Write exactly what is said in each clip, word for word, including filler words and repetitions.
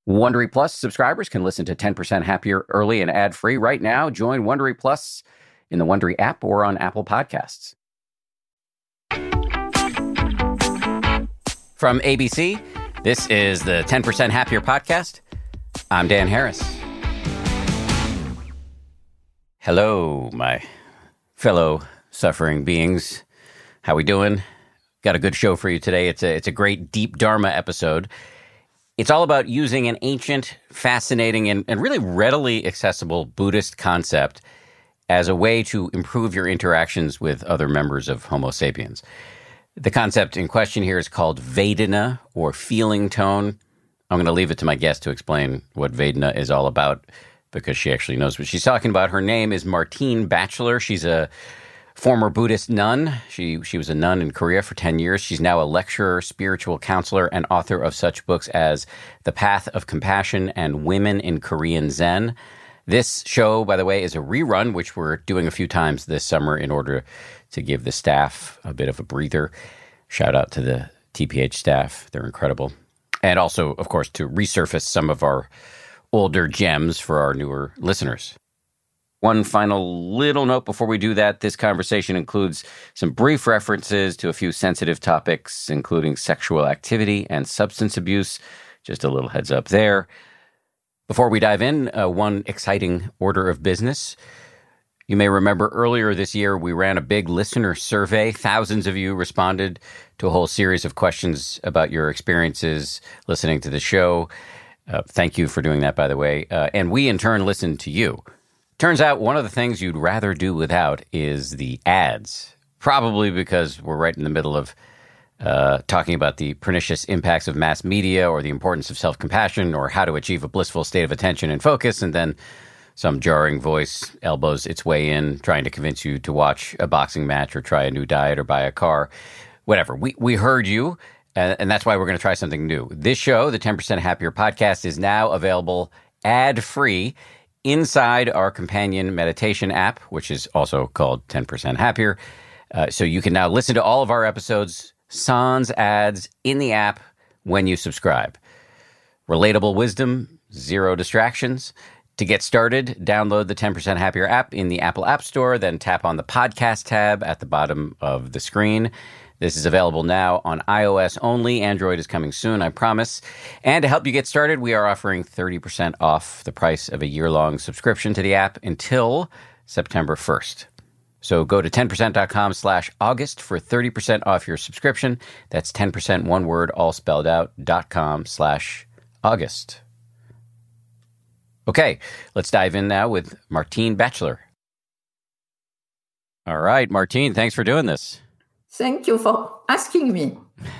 Wondery Plus subscribers can listen to ten percent Happier early and ad-free right now. Join Wondery Plus in the Wondery app or on Apple Podcasts. From A B C, this is the ten percent Happier podcast. I'm Dan Harris. Hello, my fellow suffering beings. How we doing? Got a good show for you today. It's a, it's a great deep Dharma episode. It's all about using an ancient, fascinating, and, and really readily accessible Buddhist concept as a way to improve your interactions with other members of Homo sapiens. The concept in question here is called Vedana, or feeling tone. I'm going to leave it to my guest to explain what Vedana is all about, because she actually knows what she's talking about. Her name is Martine Batchelor. She's a former Buddhist nun. She she was a nun in Korea for ten years. She's now a lecturer, spiritual counselor, and author of such books as The Path of Compassion and Women in Korean Zen. This show, by the way, is a rerun, which we're doing a few times this summer in order to give the staff a bit of a breather. Shout out to the T P H staff. They're incredible. And also, of course, to resurface some of our older gems for our newer listeners. One final little note before we do that. This conversation includes some brief references to a few sensitive topics, including sexual activity and substance abuse. Just a little heads up there. Before we dive in, uh, one exciting order of business. You may remember earlier this year, we ran a big listener survey. Thousands of you responded to a whole series of questions about your experiences listening to the show. Uh, thank you for doing that, by the way. Uh, and we, in turn, listened to you. Turns out one of the things you'd rather do without is the ads, probably because we're right in the middle of uh, talking about the pernicious impacts of mass media or the importance of self-compassion or how to achieve a blissful state of attention and focus, and then some jarring voice elbows its way in trying to convince you to watch a boxing match or try a new diet or buy a car. Whatever. We, we heard you, uh, and that's why we're going to try something new. This show, the ten percent Happier podcast, is now available ad-free inside our companion meditation app, which is also called ten percent Happier. Uh, so you can now listen to all of our episodes, sans ads, in the app when you subscribe. Relatable wisdom, zero distractions. To get started, download the ten percent Happier app in the Apple App Store, then tap on the podcast tab at the bottom of the screen. This is available now on iOS only. Android is coming soon, I promise. And to help you get started, we are offering thirty percent off the price of a year-long subscription to the app until September first. So go to ten percent dot com slash August for thirty percent off your subscription. That's ten percent, one word, all spelled out, dot com slash August. Okay, let's dive in now with Martine Batchelor. All right, Martine, thanks for doing this. Thank you for asking me.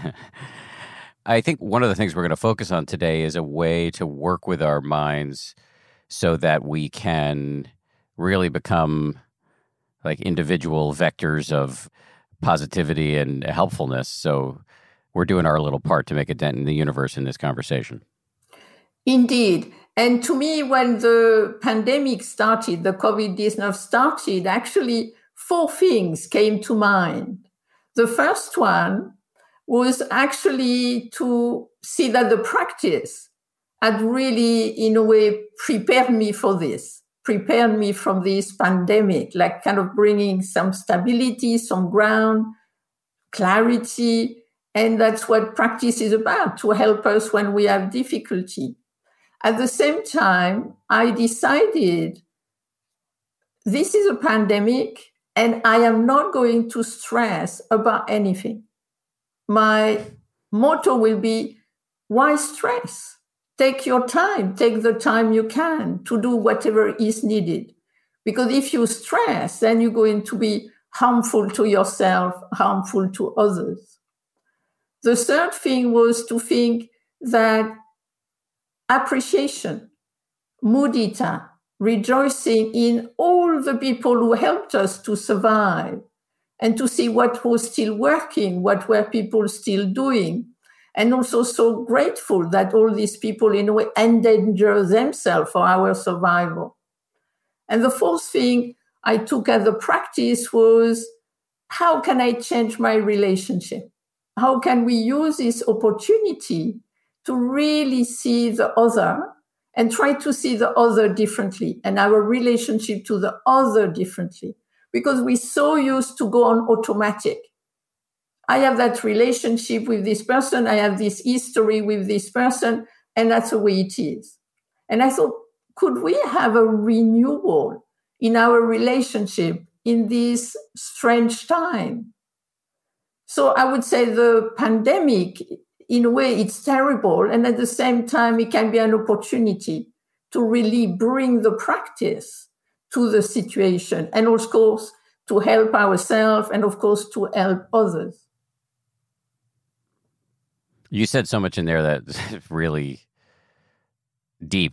I think one of the things we're going to focus on today is a way to work with our minds so that we can really become like individual vectors of positivity and helpfulness. So we're doing our little part to make a dent in the universe in this conversation. Indeed. And to me, when the pandemic started, the covid nineteen started, actually four things came to mind. The first one was actually to see that the practice had really, in a way, prepared me for this, prepared me from this pandemic, like kind of bringing some stability, some ground, clarity. And that's what practice is about, to help us when we have difficulty. At the same time, I decided this is a pandemic, and I am not going to stress about anything. My motto will be, why stress? Take your time. Take the time you can to do whatever is needed. Because if you stress, then you're going to be harmful to yourself, harmful to others. The third thing was to think that appreciation, mudita, rejoicing in all the people who helped us to survive and to see what was still working, what were people still doing. And also so grateful that all these people in a way endanger themselves for our survival. And the fourth thing I took as a practice was, how can I change my relationship? How can we use this opportunity to really see the other and try to see the other differently and our relationship to the other differently, because we're so used to go on automatic. I have that relationship with this person, I have this history with this person, and that's the way it is. And I thought, could we have a renewal in our relationship in this strange time? So I would say the pandemic, in a way, it's terrible. And at the same time, it can be an opportunity to really bring the practice to the situation. And of course, to help ourselves and of course, to help others. You said so much in there that's really deep.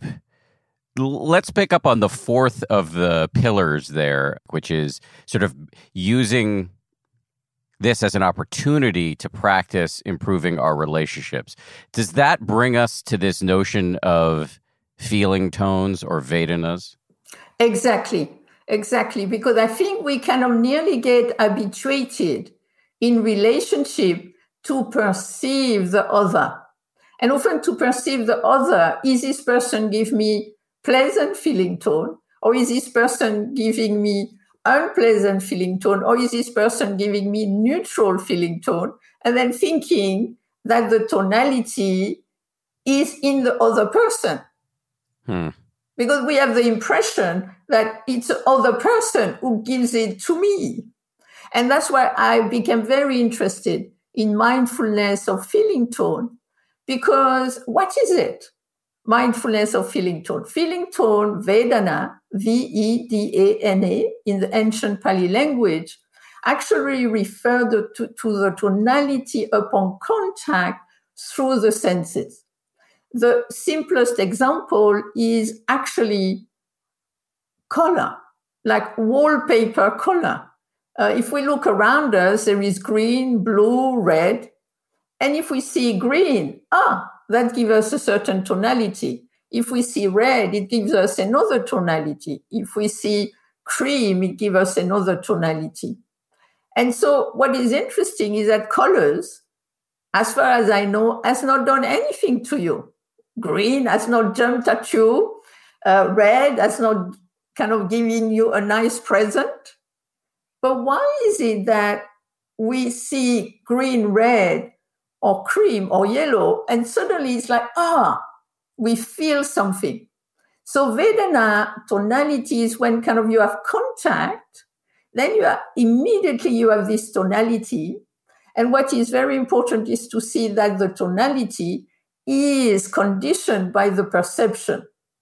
Let's pick up on the fourth of the pillars there, which is sort of using this as an opportunity to practice improving our relationships. Does that bring us to this notion of feeling tones or Vedanas? Exactly, exactly. Because I think we kind of nearly get habituated in relationship to perceive the other. And often to perceive the other, is this person give me pleasant feeling tone, or is this person giving me unpleasant feeling tone, or is this person giving me neutral feeling tone? And then thinking that the tonality is in the other person. Hmm. Because we have the impression that it's the other person who gives it to me. And that's why I became very interested in mindfulness of feeling tone. Because what is it? Mindfulness of feeling tone. Feeling tone, Vedana, V E D A N A, in the ancient Pali language, actually referred to, to the tonality upon contact through the senses. The simplest example is actually color, like wallpaper color. Uh, if we look around us, there is green, blue, red. And if we see green, ah, that gives us a certain tonality. If we see red, it gives us another tonality. If we see cream, it gives us another tonality. And so what is interesting is that colors, as far as I know, has not done anything to you. Green has not jumped at you. Uh, red has not kind of given you a nice present. But why is it that we see green, red, or cream or yellow, and suddenly it's like, ah, we feel something? So Vedana tonality is when kind of you have contact, then you are immediately you have this tonality. And what is very important is to see that the tonality is conditioned by the perception.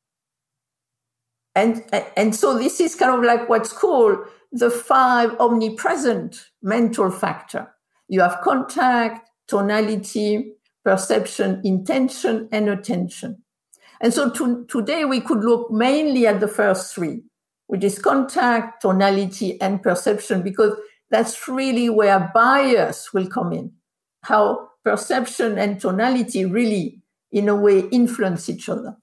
And, and so this is kind of like what's called the five omnipresent mental factor. You have contact, tonality, perception, intention, and attention. And so to, today we could look mainly at the first three, which is contact, tonality, and perception, because that's really where bias will come in. How perception and tonality really, in a way, influence each other.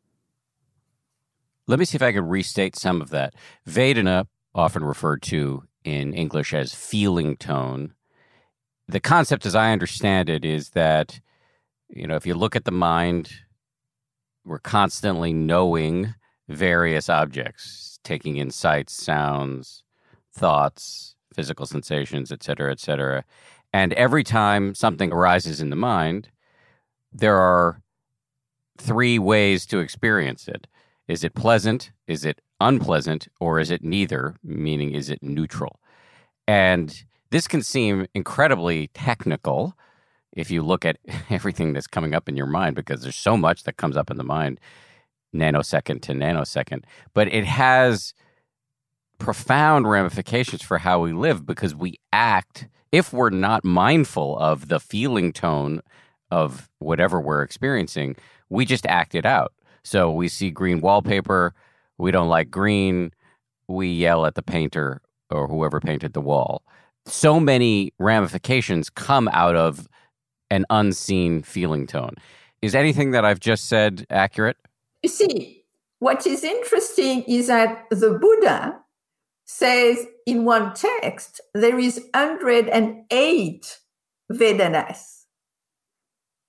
Let me see if I can restate some of that. Vedana, often referred to in English as feeling tone. The concept, as I understand it, is that, you know, if you look at the mind, we're constantly knowing various objects, taking in sights, sounds, thoughts, physical sensations, et cetera, et cetera. And every time something arises in the mind, there are three ways to experience it. Is it pleasant? Is it unpleasant? Or is it neither? Meaning, is it neutral? And this can seem incredibly technical if you look at everything that's coming up in your mind, because there's so much that comes up in the mind, nanosecond to nanosecond. But it has profound ramifications for how we live, because we act, if we're not mindful of the feeling tone of whatever we're experiencing, we just act it out. So we see green wallpaper, we don't like green, we yell at the painter or whoever painted the wall. So many ramifications come out of an unseen feeling tone. Is anything that I've just said accurate? You see, what is interesting is that the Buddha says in one text, there is one hundred eight Vedanas.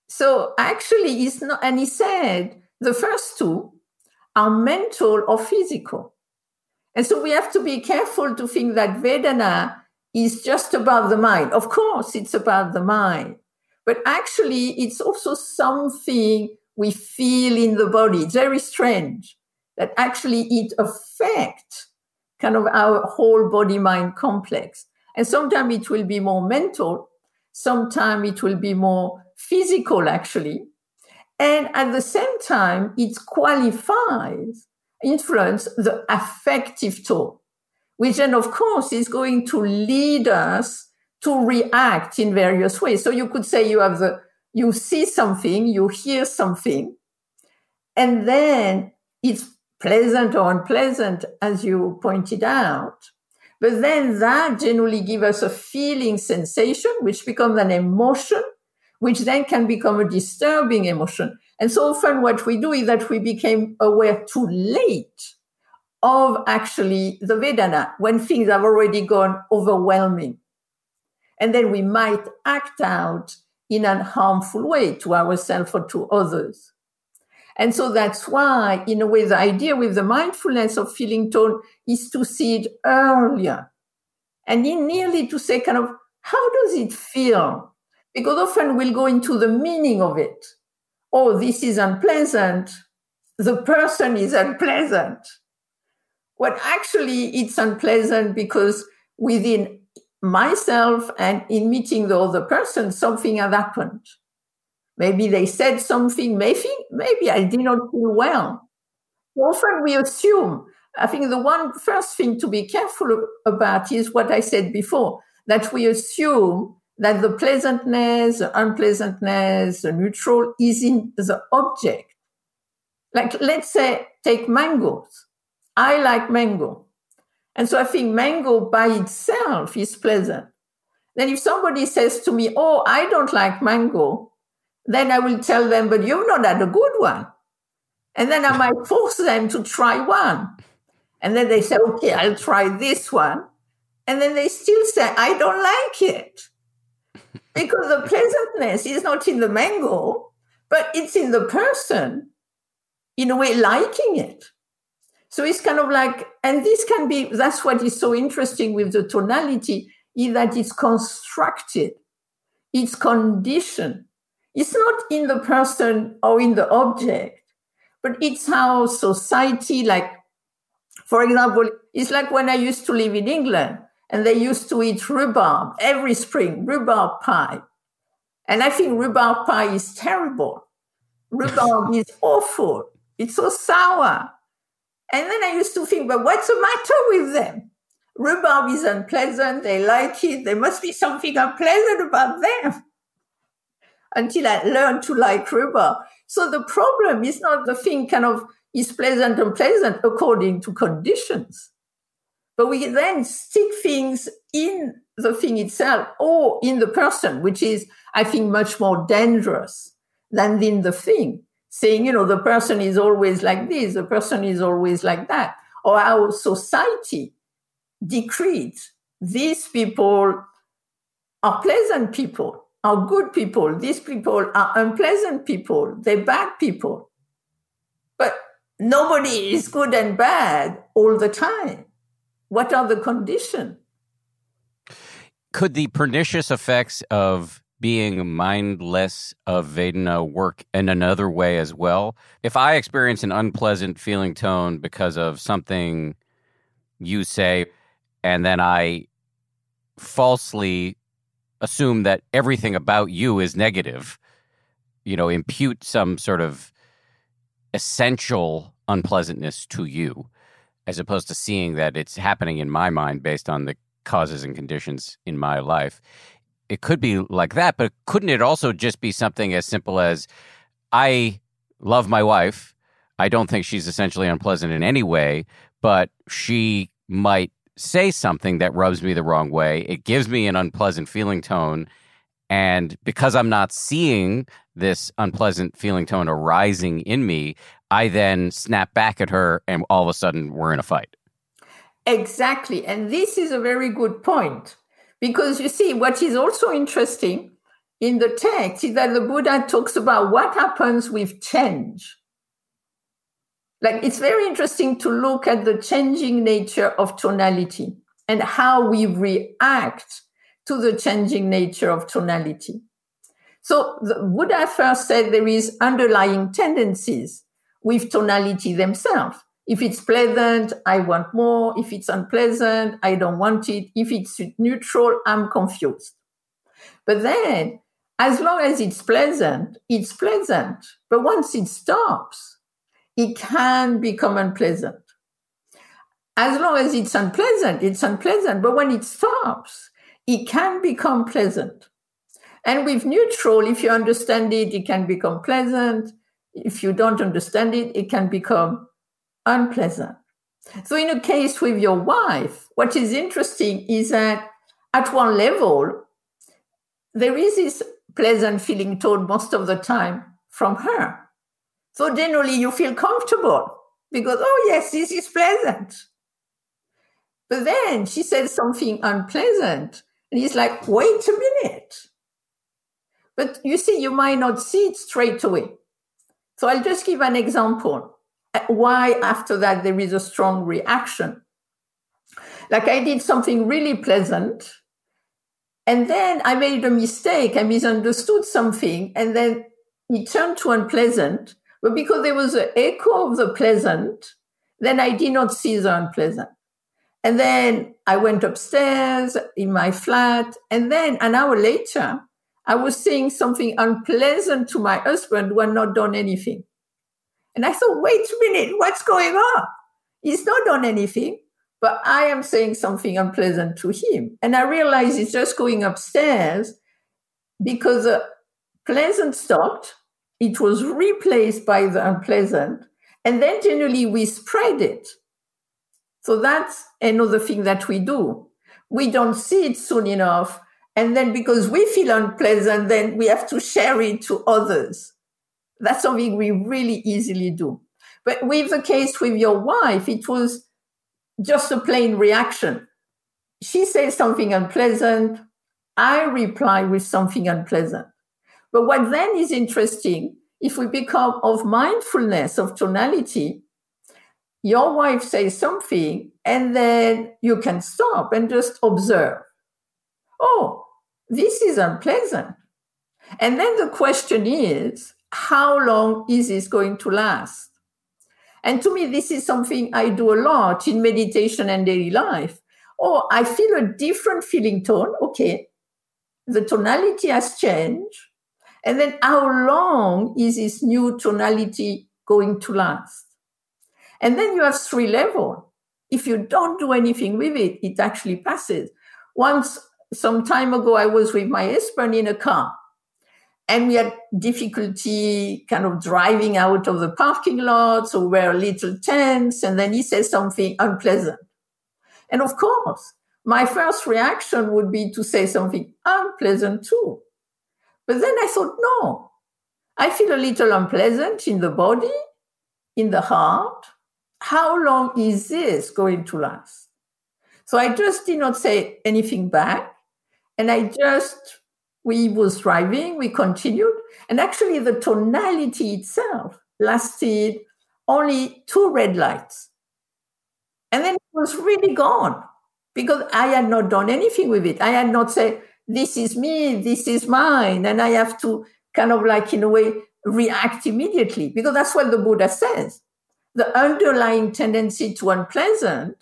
So actually, it's not, and he said the first two are mental or physical. And so we have to be careful to think that Vedana is just about the mind. Of course, it's about the mind, but actually it's also something we feel in the body. It's very strange that actually it affects kind of our whole body-mind complex. And sometimes it will be more mental, sometimes it will be more physical, actually. And at the same time, it qualifies, influence the affective tone, which then, of course, is going to lead us to react in various ways. So you could say you have the, you see something, you hear something, and then it's pleasant or unpleasant, as you pointed out. But then that generally gives us a feeling sensation, which becomes an emotion, which then can become a disturbing emotion. And so often what we do is that we became aware too late of actually the Vedana when things have already gone overwhelming. And then we might act out in a harmful way to ourselves or to others. And so that's why, in a way, the idea with the mindfulness of feeling tone is to see it earlier. And in nearly to say kind of, how does it feel? Because often we'll go into the meaning of it. Oh, this is unpleasant. The person is unpleasant. Well, actually, it's unpleasant because within myself and in meeting the other person, something has happened. Maybe they said something, maybe, maybe I did not feel well. Often we assume, I think the one first thing to be careful about is what I said before, that we assume that the pleasantness, the unpleasantness, the neutral is in the object. Like, let's say, take mangoes. I like mango. And so I think mango by itself is pleasant. Then if somebody says to me, oh, I don't like mango, then I will tell them, but you've not had a good one. And then I might force them to try one. And then they say, okay, I'll try this one. And then they still say, I don't like it. Because the pleasantness is not in the mango, but it's in the person, in a way, liking it. So it's kind of like, and this can be, that's what is so interesting with the tonality, is that it's constructed, it's conditioned. It's not in the person or in the object, but it's how society, like, for example, it's like when I used to live in England and they used to eat rhubarb every spring, rhubarb pie. And I think rhubarb pie is terrible. Rhubarb is awful. It's so sour. And then I used to think, but what's the matter with them? Rhubarb is unpleasant. They like it. There must be something unpleasant about them. Until I learned to like rhubarb. So the problem is not the thing kind of is pleasant and unpleasant according to conditions. But we then stick things in the thing itself or in the person, which is, I think, much more dangerous than in the thing. Saying, you know, the person is always like this, the person is always like that. Or our society decrees these people are pleasant people, are good people. These people are unpleasant people. They're bad people. But nobody is good and bad all the time. What are the conditions? Could the pernicious effects of being mindless of Vedana work in another way as well? If I experience an unpleasant feeling tone because of something you say, and then I falsely assume that everything about you is negative, you know, impute some sort of essential unpleasantness to you, as opposed to seeing that it's happening in my mind based on the causes and conditions in my life. It could be like that, but couldn't it also just be something as simple as, I love my wife. I don't think she's essentially unpleasant in any way, but she might say something that rubs me the wrong way. It gives me an unpleasant feeling tone. And because I'm not seeing this unpleasant feeling tone arising in me, I then snap back at her and all of a sudden we're in a fight. Exactly. And this is a very good point. Because you see, what is also interesting in the text is that the Buddha talks about what happens with change. Like, it's very interesting to look at the changing nature of tonality and how we react to the changing nature of tonality. So the Buddha first said there is underlying tendencies with tonality themselves. If it's pleasant, I want more. If it's unpleasant, I don't want it. If it's neutral, I'm confused. But then, as long as it's pleasant, it's pleasant. But once it stops, it can become unpleasant. As long as it's unpleasant, it's unpleasant. But when it stops, it can become pleasant. And with neutral, if you understand it, it can become pleasant. If you don't understand it, it can become unpleasant. So in a case with your wife, what is interesting is that at one level, there is this pleasant feeling tone most of the time from her. So generally you feel comfortable because, oh yes, this is pleasant. But then she says something unpleasant and he's like, wait a minute. But you see, you might not see it straight away. So I'll just give an example. Why after that there is a strong reaction. Like I did something really pleasant, and then I made a mistake. I misunderstood something, and then it turned to unpleasant. But because there was an echo of the pleasant, then I did not see the unpleasant. And then I went upstairs in my flat, and then an hour later, I was saying something unpleasant to my husband who had not done anything. And I thought, wait a minute, what's going on? He's not done anything, but I am saying something unpleasant to him. And I realized it's just going upstairs because the pleasant stopped. It was replaced by the unpleasant. And then generally we spread it. So that's another thing that we do. We don't see it soon enough. And then because we feel unpleasant, then we have to share it to others. That's something we really easily do. But with the case with your wife, it was just a plain reaction. She says something unpleasant. I reply with something unpleasant. But what then is interesting, if we become of mindfulness of tonality, your wife says something and then you can stop and just observe. Oh, this is unpleasant. And then the question is, how long is this going to last? And to me, this is something I do a lot in meditation and daily life. Oh, I feel a different feeling tone. Okay, the tonality has changed. And then how long is this new tonality going to last? And then you have three levels. If you don't do anything with it, it actually passes. Once, some time ago, I was with my husband in a car. And we had difficulty kind of driving out of the parking lot, so we were a little tense, and then he said something unpleasant. And of course, my first reaction would be to say something unpleasant too. But then I thought, no, I feel a little unpleasant in the body, in the heart. How long is this going to last? So I just did not say anything back, and I just... We was driving, we continued, and actually the tonality itself lasted only two red lights. And then it was really gone because I had not done anything with it. I had not said, this is me, this is mine, and I have to kind of like, in a way, react immediately because that's what the Buddha says. The underlying tendency to unpleasant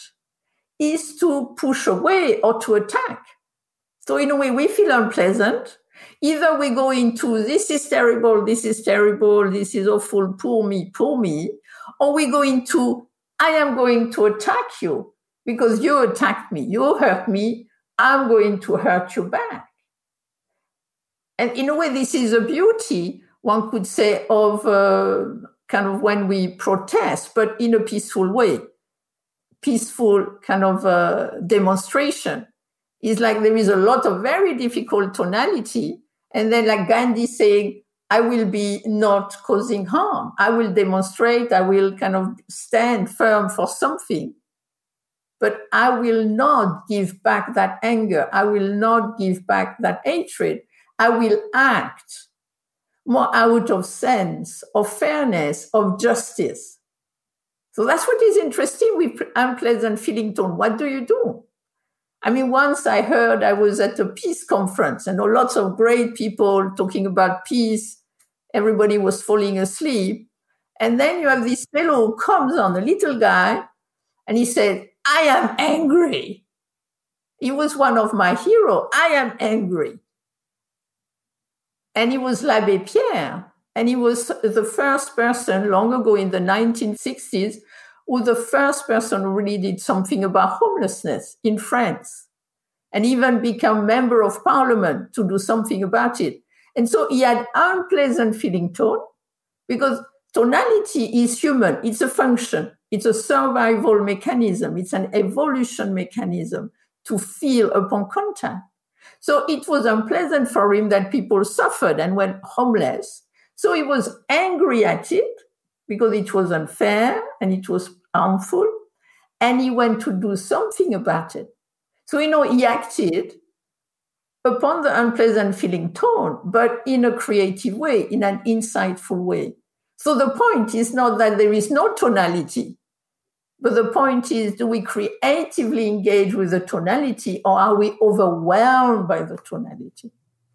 is to push away or to attack. So in a way, we feel unpleasant. Either we go into, this is terrible, this is terrible, this is awful, poor me, poor me. Or we go into, I am going to attack you because you attacked me, you hurt me, I'm going to hurt you back. And in a way, this is a beauty, one could say, of uh, kind of when we protest, but in a peaceful way. Peaceful kind of uh, demonstration. It's like there is a lot of very difficult tonality. And then like Gandhi saying, I will be not causing harm. I will demonstrate. I will kind of stand firm for something. But I will not give back that anger. I will not give back that hatred. I will act more out of sense, of fairness, of justice. So that's what is interesting with unpleasant feeling tone. What do you do? I mean, once I heard, I was at a peace conference and lots of great people talking about peace. Everybody was falling asleep. And then you have this fellow who comes on, a little guy, and he said, I am angry. He was one of my heroes. I am angry. And he was L'Abbé Pierre. And he was the first person long ago in the nineteen sixties who was the first person who really did something about homelessness in France and even become member of parliament to do something about it. And so he had unpleasant feeling tone because tonality is human. It's a function. It's a survival mechanism. It's an evolution mechanism to feel upon contact. So it was unpleasant for him that people suffered and went homeless. So he was angry at it because it was unfair and it was harmful. And he went to do something about it. So, you know, he acted upon the unpleasant feeling tone, but in a creative way, in an insightful way. So the point is not that there is no tonality, but the point is, do we creatively engage with the tonality or are we overwhelmed by the tonality?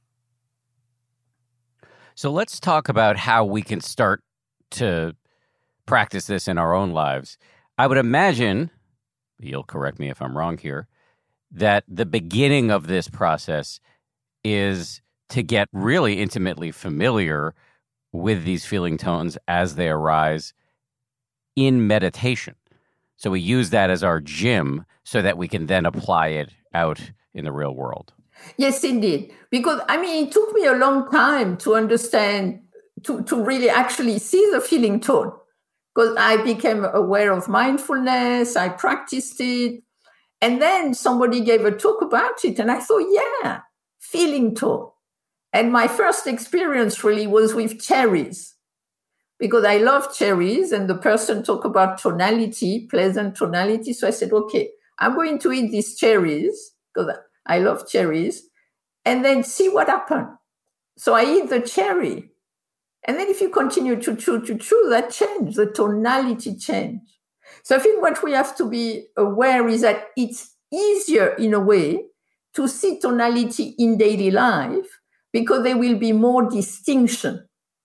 So let's talk about how we can start to practice this in our own lives. I would imagine, you'll correct me if I'm wrong here, that the beginning of this process is to get really intimately familiar with these feeling tones as they arise in meditation. So we use that as our gym so that we can then apply it out in the real world. Yes, indeed. Because, I mean, it took me a long time to understand, to, to really actually see the feeling tone. Because I became aware of mindfulness, I practiced it, and then somebody gave a talk about it, and I thought, yeah, feeling tone. And my first experience really was with cherries, because I love cherries, and the person talked about tonality, pleasant tonality. So I said, okay, I'm going to eat these cherries, because I love cherries, and then see what happens. So I eat the cherry. And then if you continue to chew, to chew, that change, the tonality change. So I think what we have to be aware is that it's easier in a way to see tonality in daily life because there will be more distinction.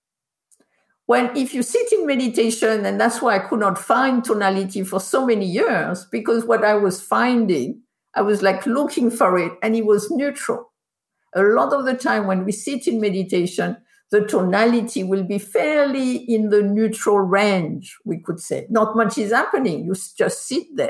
When if you sit in meditation, and that's why I could not find tonality for so many years, because what I was finding, I was like looking for it and it was neutral. A lot of the time when we sit in meditation, the tonality will be fairly in the neutral range, we could say. Not much is happening. You just sit there.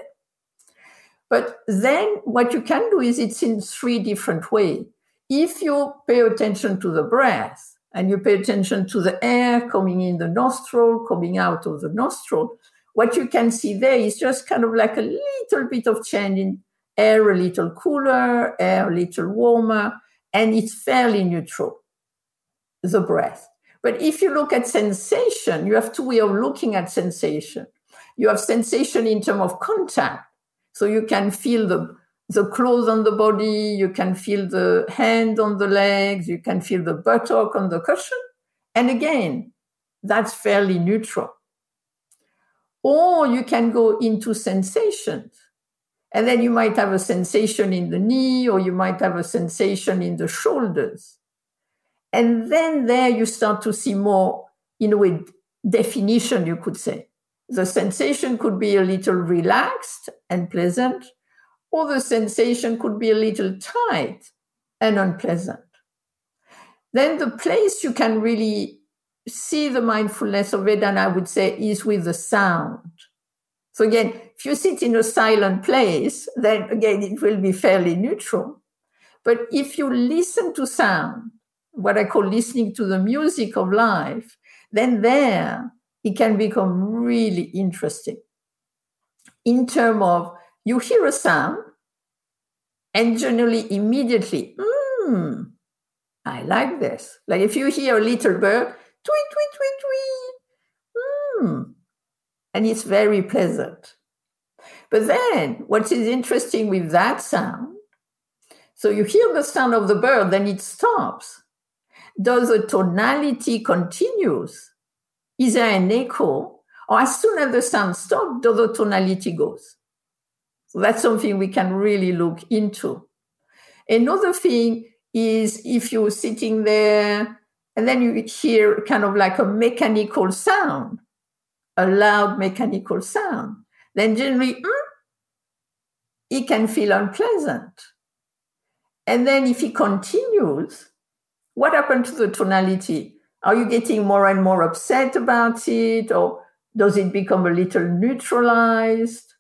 But then what you can do is it's in three different ways. If you pay attention to the breath and you pay attention to the air coming in the nostril, coming out of the nostril, what you can see there is just kind of like a little bit of change in air, a little cooler, air a little warmer, and it's fairly neutral, the breath. But if you look at sensation, you have two ways of looking at sensation. You have sensation in terms of contact. So you can feel the, the clothes on the body, you can feel the hand on the legs, you can feel the buttock on the cushion. And again, that's fairly neutral. Or you can go into sensations. And then you might have a sensation in the knee, or you might have a sensation in the shoulders. And then there you start to see more, in a way, definition, you could say. The sensation could be a little relaxed and pleasant, or the sensation could be a little tight and unpleasant. Then the place you can really see the mindfulness of it, and I would say, is with the sound. So again, if you sit in a silent place, then again, it will be fairly neutral. But if you listen to sound, what I call listening to the music of life, then there it can become really interesting. In terms of, you hear a sound, and generally immediately, hmm, I like this. Like if you hear a little bird, tweet, tweet, tweet, tweet, hmm, and it's very pleasant. But then what is interesting with that sound, so you hear the sound of the bird, then it stops. does the tonality continues? Is there an echo? Or as soon as the sound stops, does the tonality goes? So that's something we can really look into. Another thing is if you're sitting there and then you hear kind of like a mechanical sound, a loud mechanical sound, then generally, mm, it can feel unpleasant. And then if it continues, what happened to the tonality? Are you getting more and more upset about it? Or does it become a little neutralized?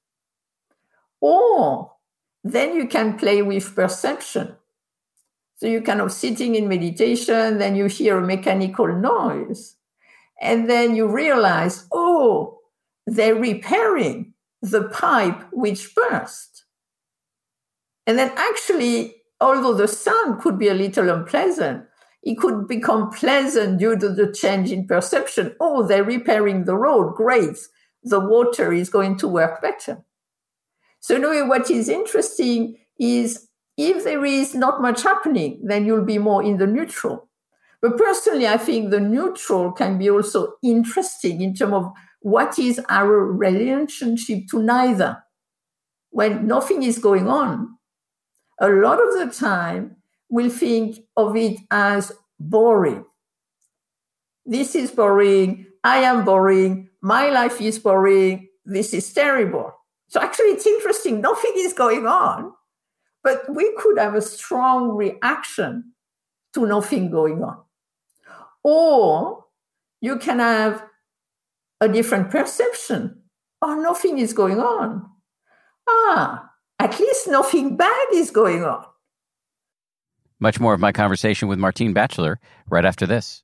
Or then you can play with perception. So you're kind of sitting in meditation, then you hear a mechanical noise, and then you realize, oh, they're repairing the pipe which burst. And then actually, although the sound could be a little unpleasant, it could become pleasant due to the change in perception. Oh, they're repairing the road. Great. The water is going to work better. So anyway, what is interesting is if there is not much happening, then you'll be more in the neutral. But personally, I think the neutral can be also interesting in terms of what is our relationship to neither. When nothing is going on, a lot of the time, we'll think of it as boring. This is boring. I am boring. My life is boring. This is terrible. So actually, it's interesting. Nothing is going on, but we could have a strong reaction to nothing going on. Or you can have a different perception. Oh, nothing is going on. Ah, at least nothing bad is going on. Much more of my conversation with Martine Batchelor right after this.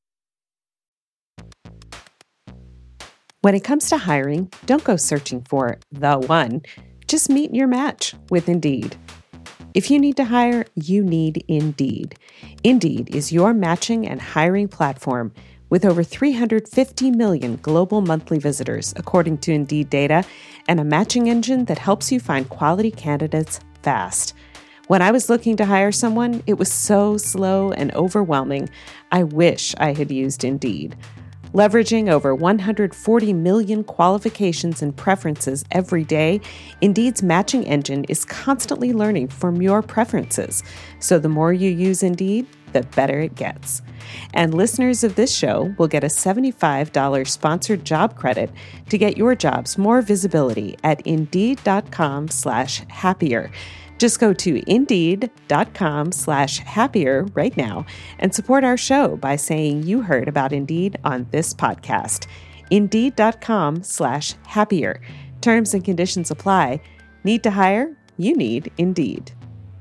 When it comes to hiring, don't go searching for the one. Just meet your match with Indeed. If you need to hire, you need Indeed. Indeed is your matching and hiring platform with over three hundred fifty million global monthly visitors, according to Indeed data, and a matching engine that helps you find quality candidates fast. When I was looking to hire someone, it was so slow and overwhelming. I wish I had used Indeed. Leveraging over one hundred forty million qualifications and preferences every day, Indeed's matching engine is constantly learning from your preferences. So the more you use Indeed, the better it gets. And listeners of this show will get a seventy-five dollars sponsored job credit to get your jobs more visibility at Indeed.com slash happier. Just go to Indeed.com slash happier right now and support our show by saying you heard about Indeed on this podcast. Indeed.com slash happier. Terms and conditions apply. Need to hire? You need Indeed.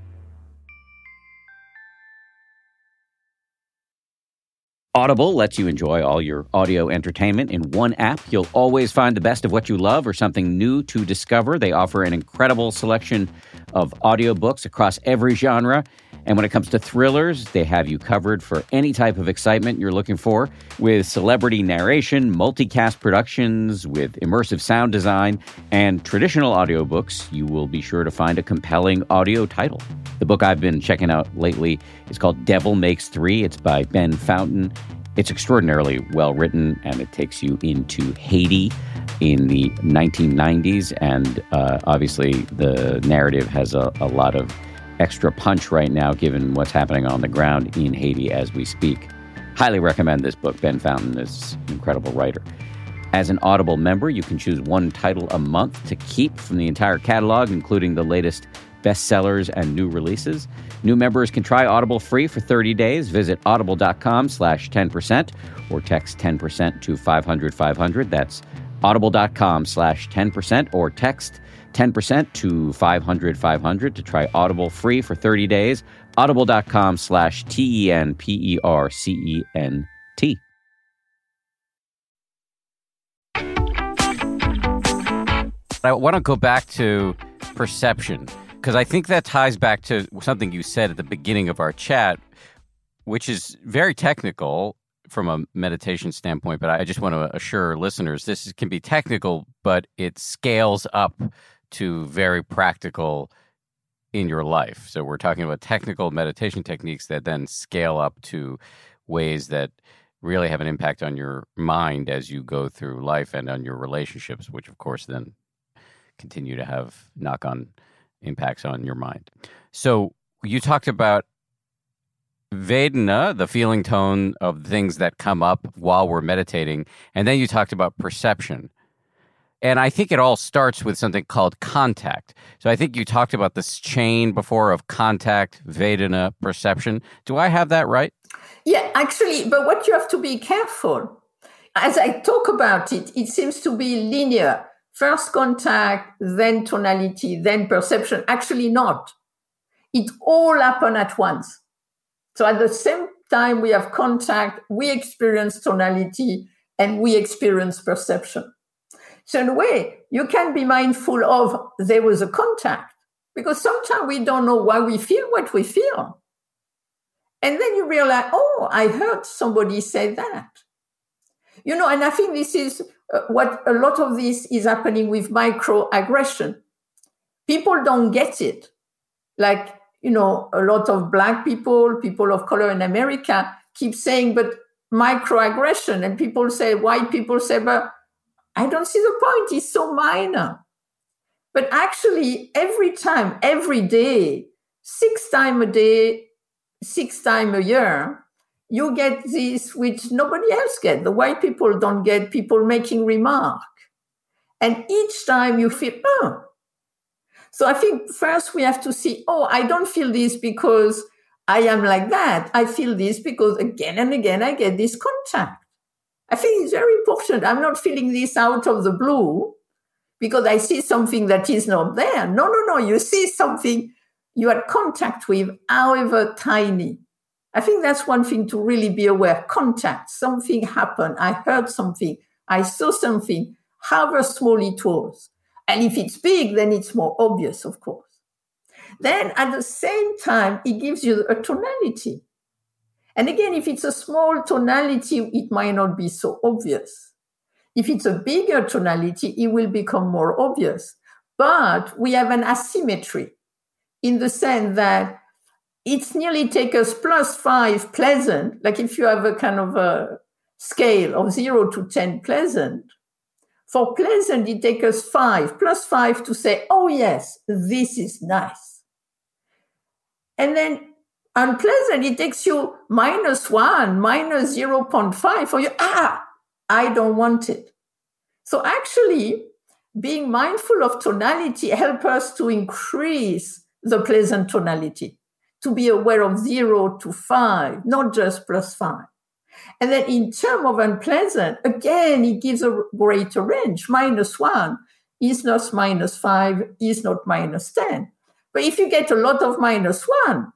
Audible lets you enjoy all your audio entertainment in one app. You'll always find the best of what you love or something new to discover. They offer an incredible selection of audiobooks across every genre. And when it comes to thrillers, they have you covered for any type of excitement you're looking for. With celebrity narration, multicast productions, with immersive sound design, and traditional audiobooks, you will be sure to find a compelling audio title. The book I've been checking out lately is called Devil Makes Three. It's by Ben Fountain. It's extraordinarily well written, and it takes you into Haiti in the nineteen nineties. And uh, obviously, the narrative has a, a lot of extra punch right now, given what's happening on the ground in Haiti as we speak. Highly recommend this book. Ben Fountain is an incredible writer. As an Audible member, you can choose one title a month to keep from the entire catalog, including the latest bestsellers and new releases. New members can try Audible free for thirty days. Visit audible.com slash 10% or text ten percent to five hundred five hundred. That's audible.com slash 10% or text ten percent to five hundred five hundred to try Audible free for thirty days. Audible.com slash T-E-N-P-E-R-C-E-N-T. I want to go back to perception, because I think that ties back to something you said at the beginning of our chat, which is very technical from a meditation standpoint, but I just want to assure listeners this can be technical, but it scales up to very practical in your life. So we're talking about technical meditation techniques that then scale up to ways that really have an impact on your mind as you go through life and on your relationships, which of course then continue to have knock-on impacts on your mind. So you talked about Vedana, the feeling tone of things that come up while we're meditating, and then you talked about perception. And I think it all starts with something called contact. So I think you talked about this chain before of contact, Vedana, perception. Do I have that right? Yeah, actually, but what you have to be careful. As I talk about it, it seems to be linear. First contact, then tonality, then perception. Actually not. It all happen at once. So at the same time we have contact, we experience tonality, and we experience perception. So in a way, you can be mindful of there was a contact, because sometimes we don't know why we feel what we feel. And then you realize, oh, I heard somebody say that. You know, and I think this is uh, what a lot of this is happening with microaggression. People don't get it. Like, you know, a lot of Black people, people of color in America keep saying, but microaggression. And people say, white people say, but I don't see the point. It's so minor. But actually, every time, every day, six times a day, six times a year, you get this which nobody else gets. The white people don't get, people making remark. And each time you feel, oh. So I think first we have to see, oh, I don't feel this because I am like that. I feel this because again and again I get this contact. I think it's very important. I'm not feeling this out of the blue because I see something that is not there. No, no, no. You see something you had contact with, however tiny. I think that's one thing to really be aware. Contact, something happened. I heard something. I saw something, however small it was. And if it's big, then it's more obvious, of course. Then at the same time, it gives you a tonality. And again, if it's a small tonality, it might not be so obvious. If it's a bigger tonality, it will become more obvious. But we have an asymmetry in the sense that it's nearly take us plus five pleasant, like if you have a kind of a scale of zero to ten pleasant. For pleasant, it takes us five, plus five to say, oh yes, this is nice. And then unpleasant, it takes you minus one, minus zero point five for you. Ah, I don't want it. So actually, being mindful of tonality helps us to increase the pleasant tonality, to be aware of zero to five, not just plus five. And then in terms of unpleasant, again, it gives a greater range. Minus one is not minus five, is not minus ten. But if you get a lot of minus one,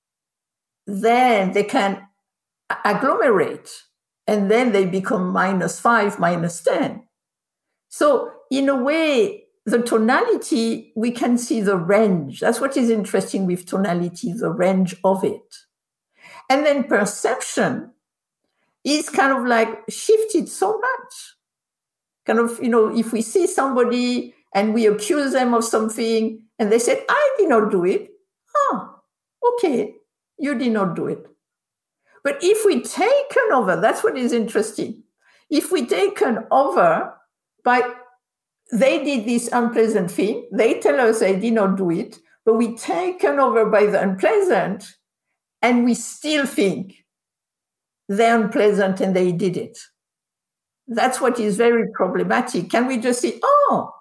then they can agglomerate, and then they become minus five, minus ten. So in a way, the tonality, we can see the range. That's what is interesting with tonality, the range of it. And then perception is kind of like shifted so much. Kind of, you know, if we see somebody and we accuse them of something and they said, I did not do it. Oh, okay, you did not do it. But if we taken over, that's what is interesting. If we taken over by, they did this unpleasant thing, they tell us they did not do it, but we taken over by the unpleasant and we still think they're unpleasant and they did it. That's what is very problematic. Can we just say, oh,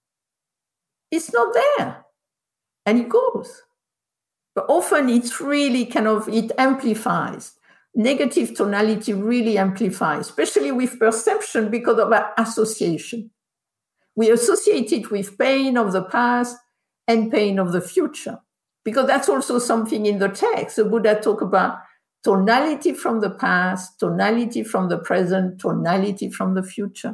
it's not there, and it goes? But often it's really kind of, it amplifies. Negative tonality really amplifies, especially with perception because of our association. We associate it with pain of the past and pain of the future, because that's also something in the text. The Buddha talk about tonality from the past, tonality from the present, tonality from the future.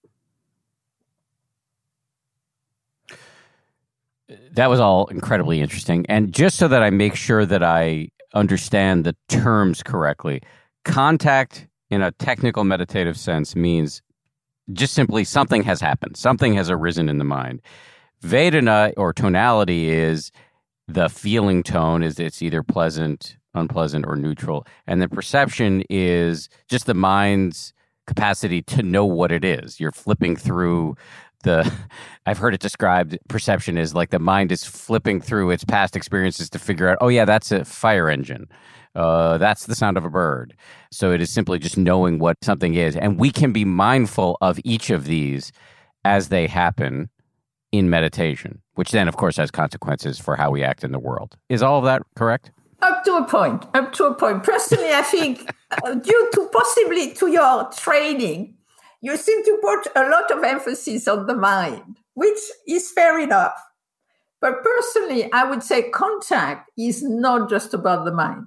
That was all incredibly interesting. And just so that I make sure that I understand the terms correctly, contact in a technical meditative sense means just simply something has happened. Something has arisen in the mind. Vedana or tonality is the feeling tone, is it's either pleasant unpleasant, or neutral. And then perception is just the mind's capacity to know what it is. You're flipping through the, I've heard it described, perception is like the mind is flipping through its past experiences to figure out, oh yeah, that's a fire engine. Uh, that's the sound of a bird. So it is simply just knowing what something is. And we can be mindful of each of these as they happen in meditation, which then, of course, has consequences for how we act in the world. Is all of that correct? Up to a point, up to a point. Personally, I think uh, due to possibly to your training, you seem to put a lot of emphasis on the mind, which is fair enough. But personally, I would say contact is not just about the mind.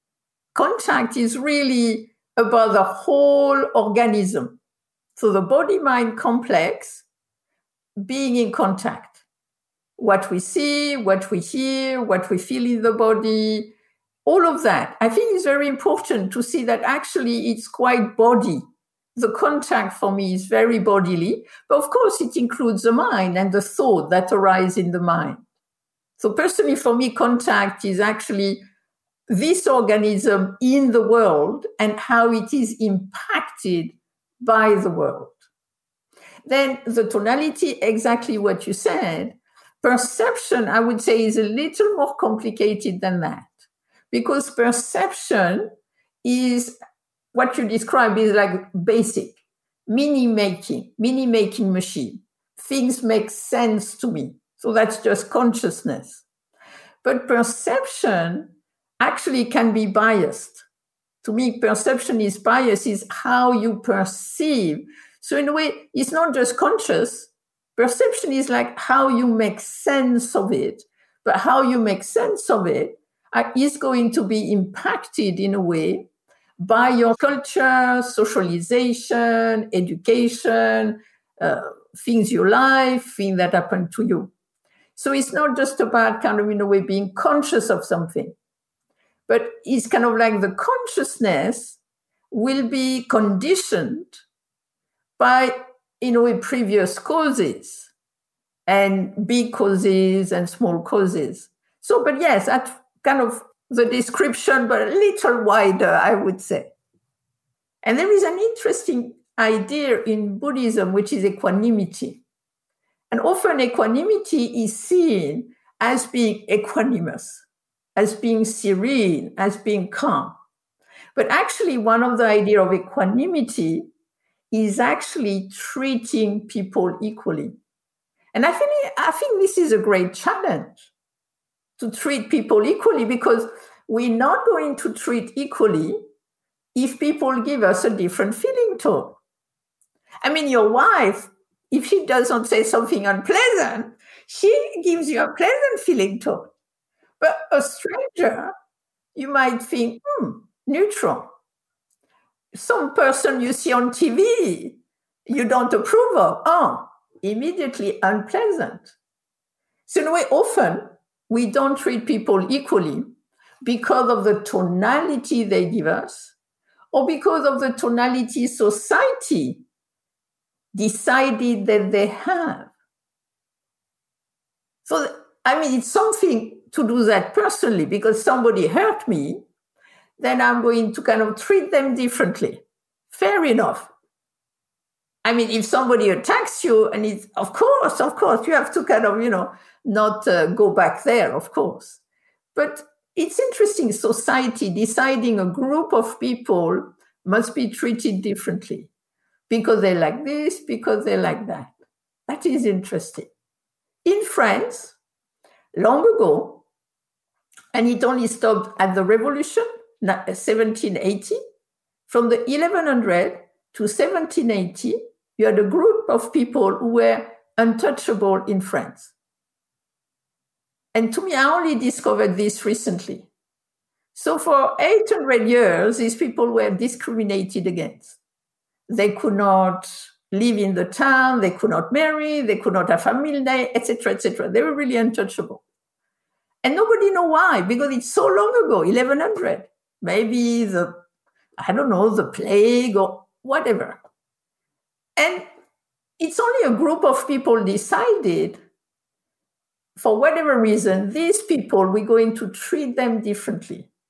Contact is really about the whole organism. So the body-mind complex being in contact. What we see, what we hear, what we feel in the body, all of that. I think it's very important to see that actually it's quite body. The contact for me is very bodily, but of course it includes the mind and the thought that arise in the mind. So personally for me, contact is actually this organism in the world and how it is impacted by the world. Then the tonality, exactly what you said. Perception, I would say, is a little more complicated than that, because perception is what you describe is like basic, meaning making, meaning making machine. Things make sense to me. So that's just consciousness. But perception actually can be biased. To me, perception is biased, is how you perceive. So in a way, it's not just conscious. Perception is like how you make sense of it, but how you make sense of it is going to be impacted in a way by your culture, socialization, education, uh, things you like, things that happen to you. So it's not just about kind of, in a way, being conscious of something, but it's kind of like the consciousness will be conditioned by, in a way, previous causes and big causes and small causes. So, but yes, that's kind of the description, but a little wider, I would say. And there is an interesting idea in Buddhism, which is equanimity. And often equanimity is seen as being equanimous, as being serene, as being calm. But actually, one of the ideas of equanimity is actually treating people equally. And I think, I think this is a great challenge, to treat people equally, because we're not going to treat equally if people give us a different feeling tone. I mean, your wife, if she doesn't say something unpleasant, she gives you a pleasant feeling tone. But a stranger, you might think, hmm, neutral. Some person you see on T V, you don't approve of, oh, immediately unpleasant. So in a way, often, we don't treat people equally because of the tonality they give us, or because of the tonality society decided that they have. So, I mean, it's something to do that personally, because somebody hurt me, then I'm going to kind of treat them differently. Fair enough. I mean, if somebody attacks you, and it's, of course, of course, you have to kind of, you know, not uh, go back there, of course. But it's interesting, society deciding a group of people must be treated differently because they like this, because they like that. That is interesting. In France, long ago, and it only stopped at the revolution, seventeen eighty, from the eleven hundred to seventeen eighty, you had a group of people who were untouchable in France. And to me, I only discovered this recently. So for eight hundred years, these people were discriminated against. They could not live in the town, they could not marry, they could not have family name, et cetera, et cetera. They were really untouchable. And nobody knows why, because it's so long ago, eleven hundred. Maybe the, I don't know, the plague or whatever. And it's only a group of people decided, for whatever reason, these people, we're going to treat them differently.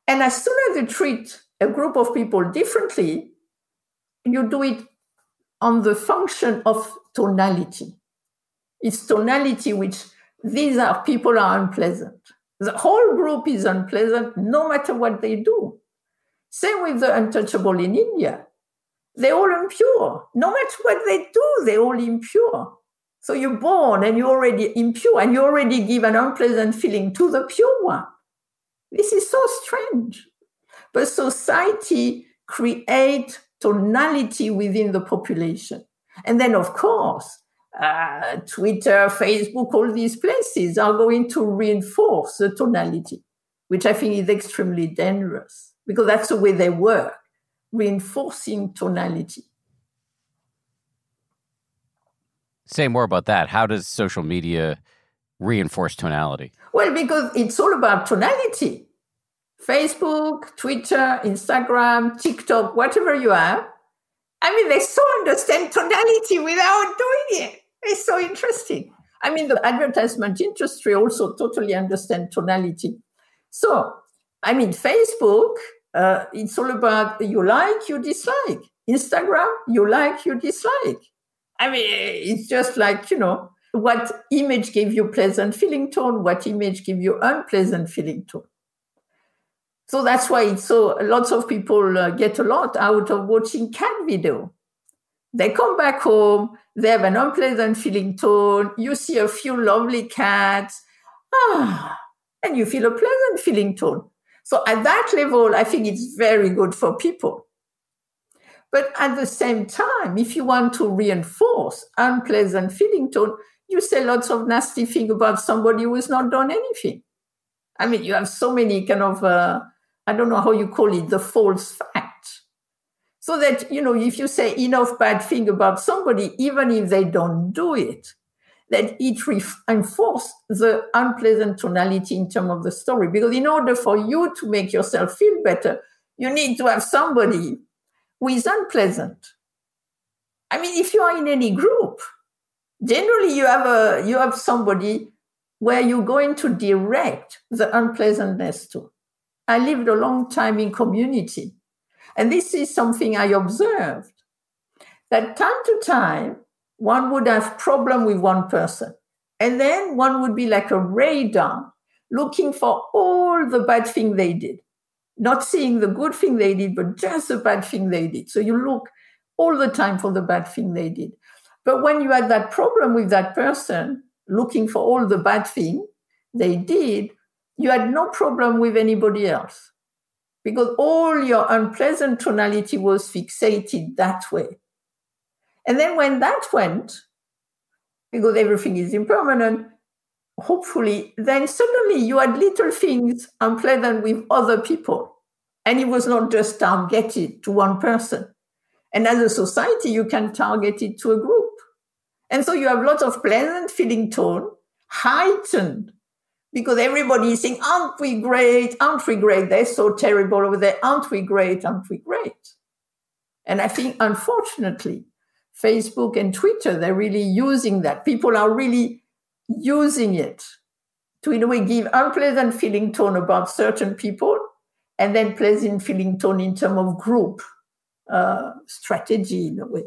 And as soon as you treat a group of people differently, you do it on the function of tonality. It's tonality which these are people are unpleasant. The whole group is unpleasant no matter what they do. Same with the untouchable in India. They're all impure. No matter what they do, they're all impure. So you're born and you're already impure and you already give an unpleasant feeling to the pure one. This is so strange. But society creates tonality within the population. And then, of course, uh, Twitter, Facebook, all these places are going to reinforce the tonality, which I think is extremely dangerous because that's the way they work, reinforcing tonality. Say more about that. How does social media reinforce tonality? Well, because it's all about tonality. Facebook, Twitter, Instagram, TikTok, whatever you have. I mean, they so understand tonality without doing it. It's so interesting. I mean, the advertisement industry also totally understands tonality. So, I mean, Facebook, uh, it's all about you like, you dislike. Instagram, you like, you dislike. I mean, it's just like, you know, what image gave you pleasant feeling tone, what image give you unpleasant feeling tone. So that's why it's so, lots of people uh, get a lot out of watching cat video. They come back home, they have an unpleasant feeling tone, you see a few lovely cats, ah, and you feel a pleasant feeling tone. So at that level, I think it's very good for people. But at the same time, if you want to reinforce unpleasant feeling tone, you say lots of nasty things about somebody who has not done anything. I mean, you have so many kind of, uh, I don't know how you call it, the false fact. So that, you know, if you say enough bad thing about somebody, even if they don't do it, that it reinforces the unpleasant tonality in terms of the story. Because in order for you to make yourself feel better, you need to have somebody who is unpleasant. I mean, if you are in any group, generally you have a you have somebody where you're going to direct the unpleasantness to. I lived a long time in community, and this is something I observed, that time to time, one would have problem with one person, and then one would be like a radar, looking for all the bad thing they did. Not seeing the good thing they did, but just the bad thing they did. So you look all the time for the bad thing they did. But when you had that problem with that person, looking for all the bad thing they did, you had no problem with anybody else. Because all your unpleasant tonality was fixated that way. And then when that went, because everything is impermanent, hopefully, then suddenly you had little things unpleasant with other people. And it was not just targeted to one person. And as a society, you can target it to a group. And so you have lots of pleasant feeling tone, heightened, because everybody is saying, aren't we great? Aren't we great? They're so terrible over there. Aren't we great? Aren't we great? And I think, unfortunately, Facebook and Twitter, they're really using that. People are really using it to, in a way, give unpleasant feeling tone about certain people and then pleasant feeling tone in terms of group uh, strategy, in a way.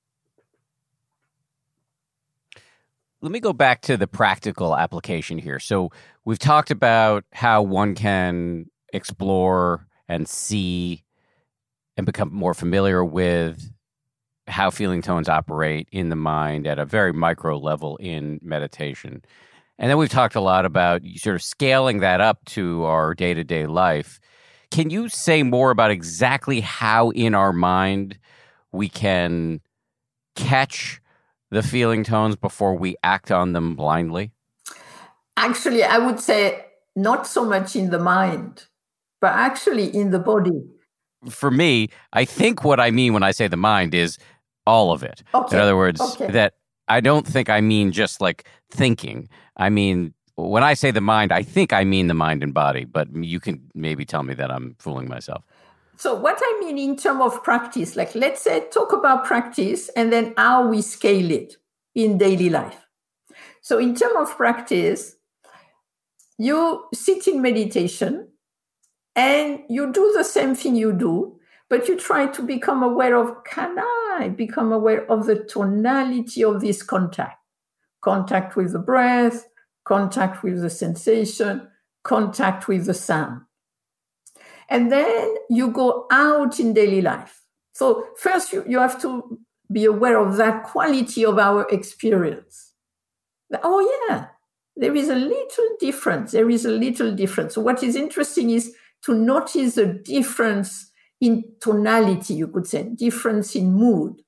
Let me go back to the practical application here. So we've talked about how one can explore and see and become more familiar with how feeling tones operate in the mind at a very micro level in meditation. And then we've talked a lot about sort of scaling that up to our day-to-day life. Can you say more about exactly how in our mind we can catch the feeling tones before we act on them blindly? Actually, I would say not so much in the mind, but actually in the body. For me, I think what I mean when I say the mind is all of it. Okay. In other words, okay. that I don't think I mean just like thinking. I mean, when I say the mind, I think I mean the mind and body, but you can maybe tell me that I'm fooling myself. So what I mean in terms of practice, like let's say talk about practice and then how we scale it in daily life. So in terms of practice, you sit in meditation And you do the same thing you do, but you try to become aware of, can I become aware of the tonality of this contact? Contact with the breath, contact with the sensation, contact with the sound. And then you go out in daily life. So first you, you have to be aware of that quality of our experience. Oh yeah, there is a little difference. There is a little difference. So what is interesting is to notice the difference in tonality, you could say, difference in mood.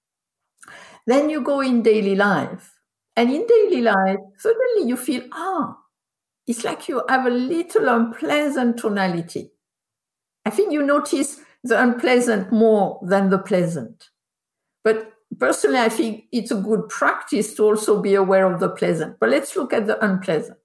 Then you go in daily life. And in daily life, suddenly you feel, ah, it's like you have a little unpleasant tonality. I think you notice the unpleasant more than the pleasant. But personally, I think it's a good practice to also be aware of the pleasant. But let's look at the unpleasant.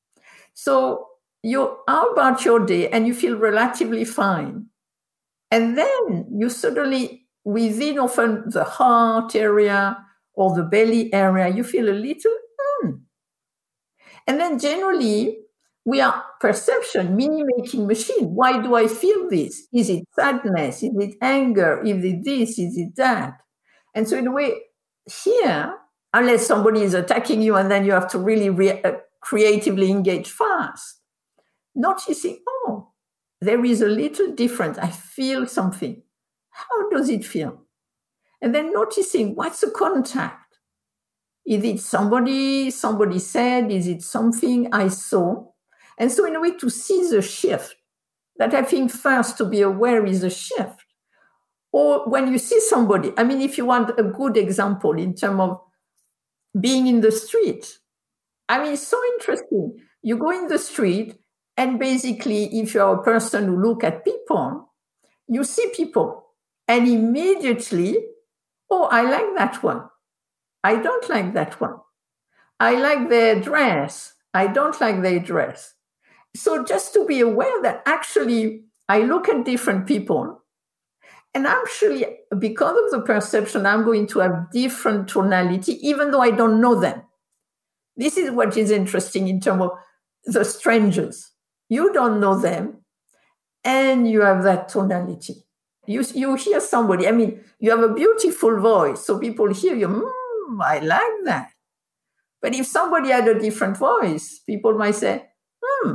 So you're out about your day and you feel relatively fine. And then you suddenly, within often the heart area or the belly area, you feel a little, hmm. And then generally, we are perception, meaning-making machine. Why do I feel this? Is it sadness? Is it anger? Is it this? Is it that? And so in a way, here, unless somebody is attacking you and then you have to really re- uh, creatively engage fast, noticing, oh, there is a little difference. I feel something. How does it feel? And then noticing, what's the contact? Is it somebody, somebody said? Is it something I saw? And so in a way to see the shift, that I think first to be aware is a shift. Or when you see somebody, I mean, if you want a good example in terms of being in the street, I mean, it's so interesting. You go in the street and basically if you're a person who look at people, you see people and immediately, oh, I like that one. I don't like that one. I like their dress. I don't like their dress. So just to be aware that actually I look at different people and actually because of the perception, I'm going to have different tonality, even though I don't know them. This is what is interesting in terms of the strangers. You don't know them and you have that tonality. You, you hear somebody, I mean, you have a beautiful voice, so people hear you, mm, I like that. But if somebody had a different voice, people might say, hmm,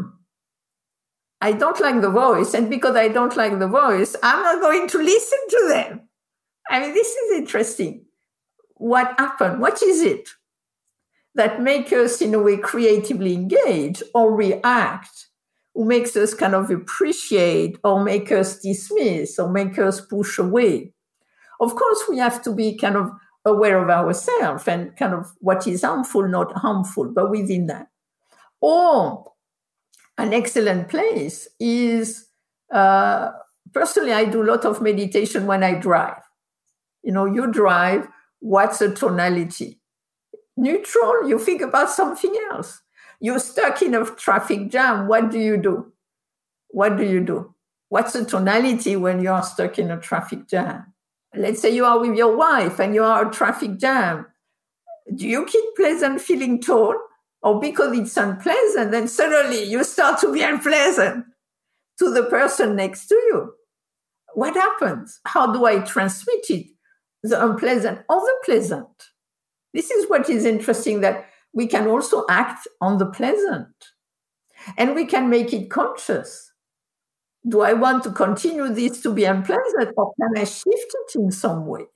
I don't like the voice. And because I don't like the voice, I'm not going to listen to them. I mean, this is interesting. What happened? What is it that makes us, in a way, creatively engage or react, who makes us kind of appreciate or make us dismiss or make us push away? Of course, we have to be kind of aware of ourselves and kind of what is harmful, not harmful, but within that. Or an excellent place is, uh, personally, I do a lot of meditation when I drive. You know, you drive, what's the tonality? Neutral, you think about something else. You're stuck in a traffic jam, what do you do? What do you do? What's the tonality when you are stuck in a traffic jam? Let's say you are with your wife and you are in a traffic jam. Do you keep pleasant feeling tone? Or because it's unpleasant, then suddenly you start to be unpleasant to the person next to you. What happens? How do I transmit it? The unpleasant or the pleasant? This is what is interesting, that we can also act on the pleasant. And we can make it conscious. Do I want to continue this to be unpleasant, or can I shift it in some way?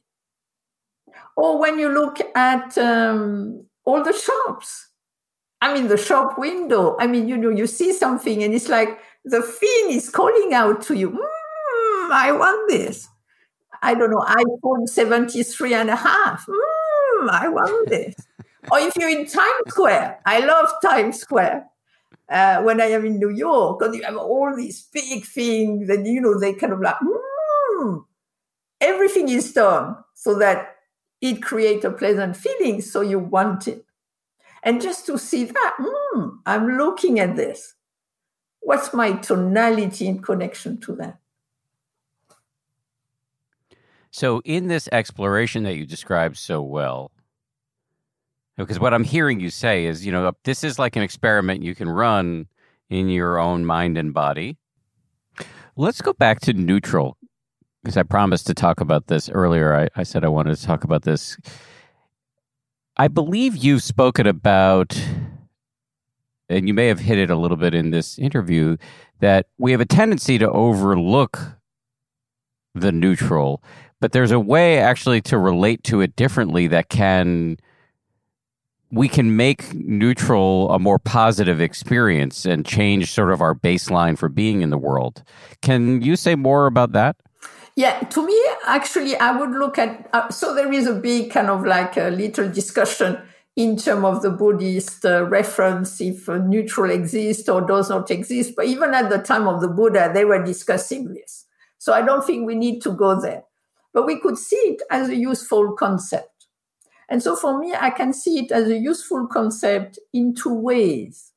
Or when you look at um, all the shops, I mean, the shop window, I mean, you know, you see something and it's like the fin is calling out to you, mm, I want this. I don't know, iPhone seventy-three and a half. Mm, I want this. Or if you're in Times Square, I love Times Square. Uh, when I am in New York, because you have all these big things and, you know, they kind of like, mm, everything is done so that it creates a pleasant feeling, so you want it. And just to see that, mm, I'm looking at this. What's my tonality in connection to that? So in this exploration that you described so well, because what I'm hearing you say is, you know, this is like an experiment you can run in your own mind and body. Let's go back to neutral, because I promised to talk about this earlier. I, I said I wanted to talk about this. I believe you've spoken about, and you may have hit it a little bit in this interview, that we have a tendency to overlook the neutral, but there's a way actually to relate to it differently that can, we can make neutral a more positive experience and change sort of our baseline for being in the world. Can you say more about that? Yeah, to me, actually, I would look at, uh, so there is a big kind of like a little discussion in terms of the Buddhist uh, reference, if uh, neutral exists or does not exist. But even at the time of the Buddha, they were discussing this. So I don't think we need to go there. But we could see it as a useful concept. And so for me, I can see it as a useful concept in two ways.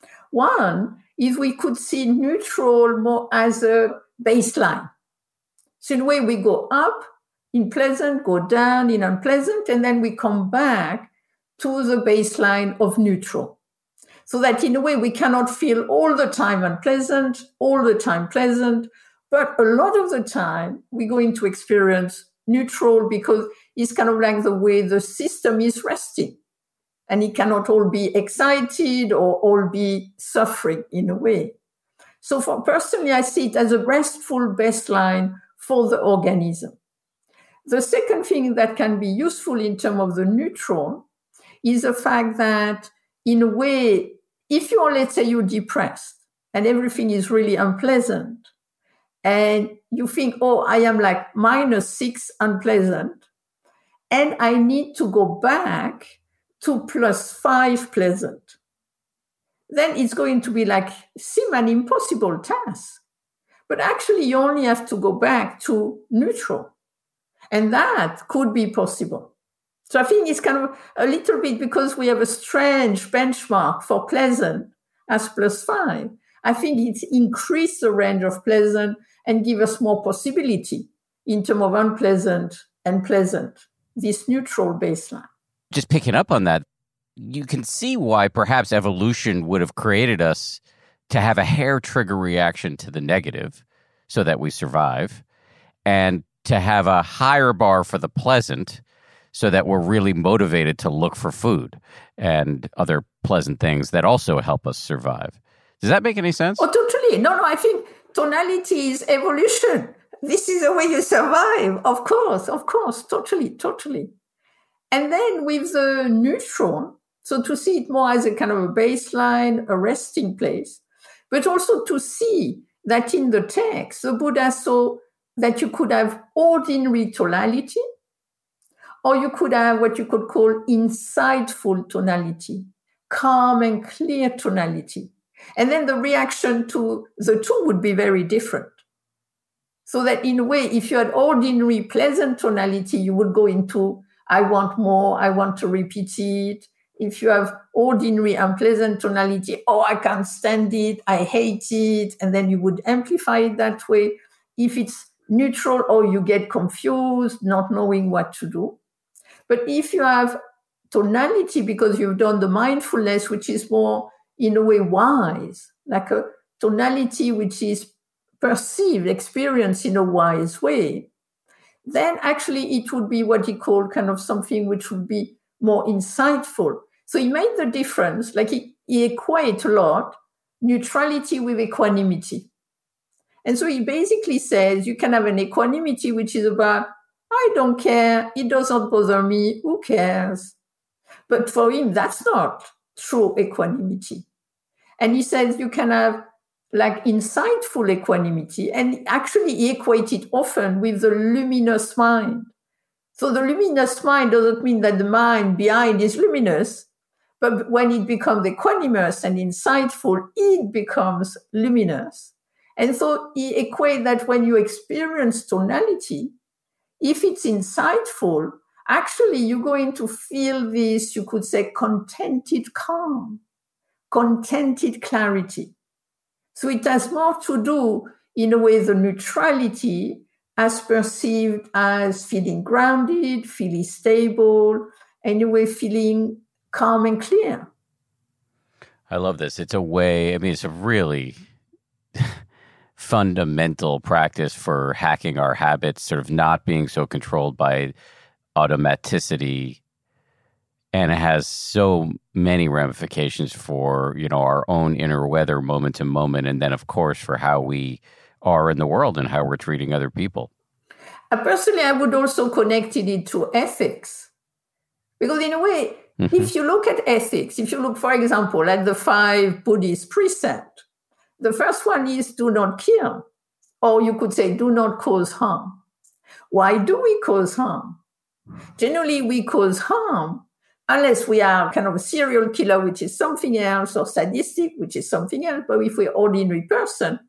One, if we could see neutral more as a baseline. So in a way, we go up in pleasant, go down in unpleasant, and then we come back to the baseline of neutral. So that in a way, we cannot feel all the time unpleasant, all the time pleasant, but a lot of the time, we're going to experience neutral because it's kind of like the way the system is resting. And it cannot all be excited or all be suffering in a way. So for personally, I see it as a restful baseline for the organism. The second thing that can be useful in terms of the neutral is the fact that, in a way, if you're, let's say, you're depressed and everything is really unpleasant, and you think, oh, I am like minus six unpleasant, and I need to go back to plus five pleasant, then it's going to be like, seem an impossible task. But actually, you only have to go back to neutral. And that could be possible. So I think it's kind of a little bit because we have a strange benchmark for pleasant as plus five. I think it's increased the range of pleasant and give us more possibility in terms of unpleasant and pleasant, this neutral baseline. Just picking up on that, you can see why perhaps evolution would have created us to have a hair trigger reaction to the negative so that we survive, and to have a higher bar for the pleasant so that we're really motivated to look for food and other pleasant things that also help us survive. Does that make any sense? Oh, totally. No, no, I think tonality is evolution. This is the way you survive. Of course, of course, totally, totally. And then with the neutral, so to see it more as a kind of a baseline, a resting place, but also to see that in the text, the Buddha saw that you could have ordinary tonality, or you could have what you could call insightful tonality, calm and clear tonality. And then the reaction to the two would be very different. So that in a way, if you had ordinary pleasant tonality, you would go into, I want more, I want to repeat it. If you have ordinary unpleasant tonality, oh, I can't stand it, I hate it, and then you would amplify it that way. If it's neutral, or you get confused, not knowing what to do. But if you have tonality because you've done the mindfulness, which is more, in a way, wise, like a tonality which is perceived, experienced in a wise way, then actually it would be what he called kind of something which would be more insightful. So he made the difference, like he, he equates a lot neutrality with equanimity. And so he basically says you can have an equanimity which is about, I don't care, it doesn't bother me, who cares? But for him, that's not true equanimity. And he says you can have like insightful equanimity, and actually he equates it often with the luminous mind. So the luminous mind doesn't mean that the mind behind is luminous, but when it becomes equanimous and insightful, it becomes luminous. And so he equates that when you experience tonality, if it's insightful, actually you're going to feel this, you could say, contented calm, contented clarity. So it has more to do, in a way, the neutrality as perceived as feeling grounded, feeling stable, anyway, feeling calm and clear. I love this. It's a way, I mean, it's a really fundamental practice for hacking our habits, sort of not being so controlled by automaticity. And it has so many ramifications for, you know, our own inner weather moment to moment. And then, of course, for how we are in the world and how we're treating other people. Uh, personally, I would also connect it to ethics. Because in a way, mm-hmm. if you look at ethics, if you look, for example, at the five Buddhist precepts, the first one is do not kill. Or you could say do not cause harm. Why do we cause harm? Generally, we cause harm unless we are kind of a serial killer, which is something else, or sadistic, which is something else. But if we're an ordinary person,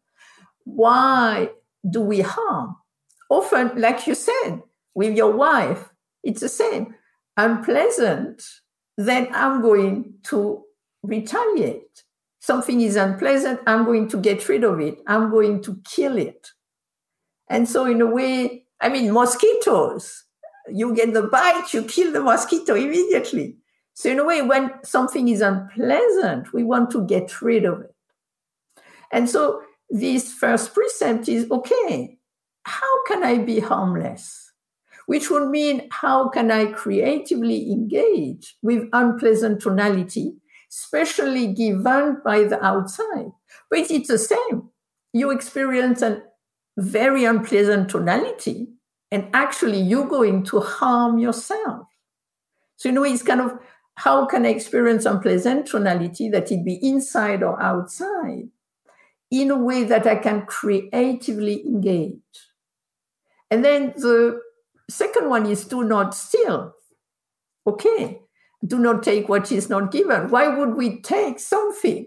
why do we harm? Often, like you said, with your wife, it's the same. Unpleasant, then I'm going to retaliate. Something is unpleasant, I'm going to get rid of it. I'm going to kill it. And so in a way, I mean, mosquitoes, you get the bite, you kill the mosquito immediately. So in a way, when something is unpleasant, we want to get rid of it. And so this first precept is, okay, how can I be harmless? Which would mean, how can I creatively engage with unpleasant tonality, especially given by the outside? But it's the same. You experience a very unpleasant tonality, and actually you're going to harm yourself. So in a way, it's kind of, how can I experience unpleasant tonality, that it be inside or outside, in a way that I can creatively engage? And then the second one is do not steal. Okay, do not take what is not given. Why would we take something?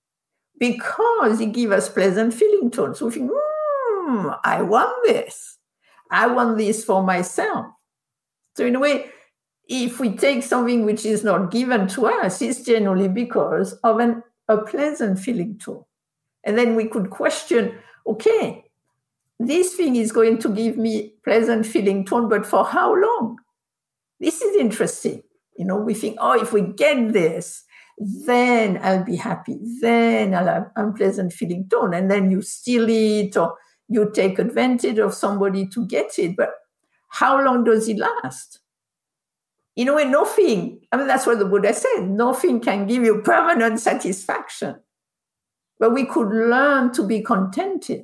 Because it gives us pleasant feeling tones. So we think, hmm, I want this. I want this for myself. So in a way, if we take something which is not given to us, it's generally because of an, a pleasant feeling tone. And then we could question, okay, this thing is going to give me pleasant feeling tone, but for how long? This is interesting. You know, we think, oh, if we get this, then I'll be happy. Then I'll have unpleasant feeling tone. And then you steal it, or you take advantage of somebody to get it. But how long does it last? In a way, nothing. I mean, that's what the Buddha said. Nothing can give you permanent satisfaction. But we could learn to be contented.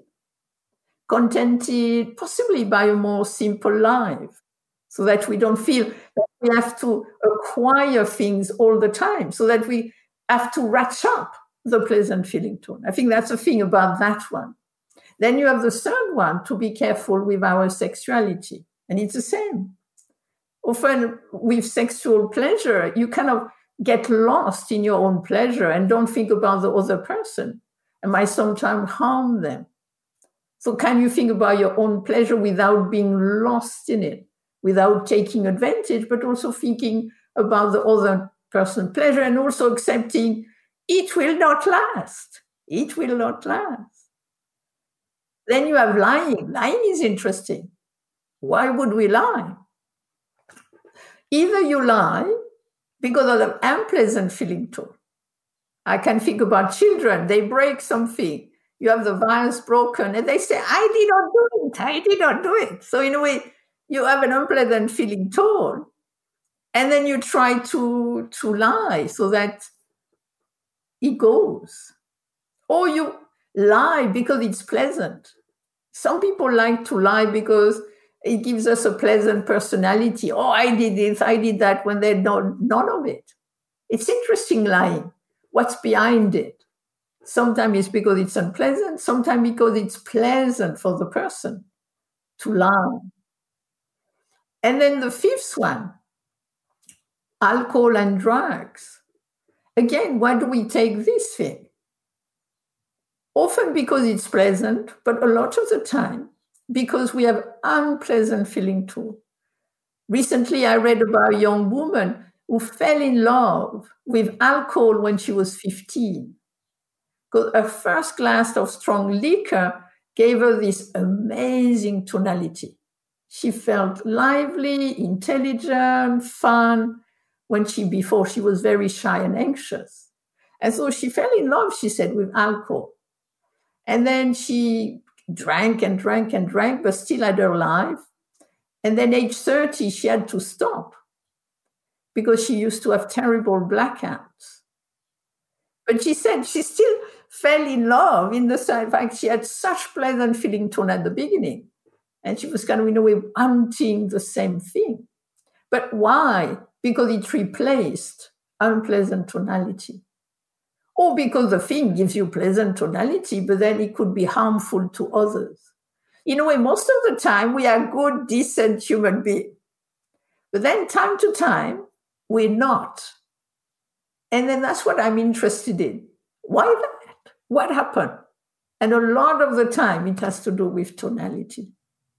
Contented possibly by a more simple life, so that we don't feel that we have to acquire things all the time, so that we have to ratchet up the pleasant feeling tone. I think that's the thing about that one. Then you have the third one, to be careful with our sexuality. And it's the same. Often with sexual pleasure, you kind of get lost in your own pleasure and don't think about the other person and might sometimes harm them. So can you think about your own pleasure without being lost in it, without taking advantage, but also thinking about the other person's pleasure and also accepting it will not last. It will not last. Then you have lying. Lying is interesting. Why would we lie? Either you lie because of the unpleasant feeling tone. I can think about children. They break something. You have the vase broken, and they say, I did not do it. I did not do it. So in a way, you have an unpleasant feeling tone. And then you try to, to lie so that it goes. Or you lie because it's pleasant. Some people like to lie because it gives us a pleasant personality. Oh, I did this, I did that, when they know none of it. It's interesting lying. What's behind it? Sometimes it's because it's unpleasant. Sometimes because it's pleasant for the person to lie. And then the fifth one, alcohol and drugs. Again, why do we take this thing? Often because it's pleasant, but a lot of the time because we have unpleasant feeling too. Recently, I read about a young woman who fell in love with alcohol when she was fifteen. Because her first glass of strong liquor gave her this amazing tonality. She felt lively, intelligent, fun, when she, before she was very shy and anxious. And so she fell in love, she said, with alcohol. And then she drank and drank and drank, but still had her life. And then age thirty, she had to stop because she used to have terrible blackouts. But she said she still fell in love in the same fact she had such pleasant feeling tone at the beginning. And she was kind of, in a way, wanting the same thing. But why? Because it replaced unpleasant tonality. Or because the thing gives you pleasant tonality, but then it could be harmful to others. In a way, most of the time, we are good, decent human beings. But then time to time, we're not. And then that's what I'm interested in. Why that? What happened? And a lot of the time, it has to do with tonality.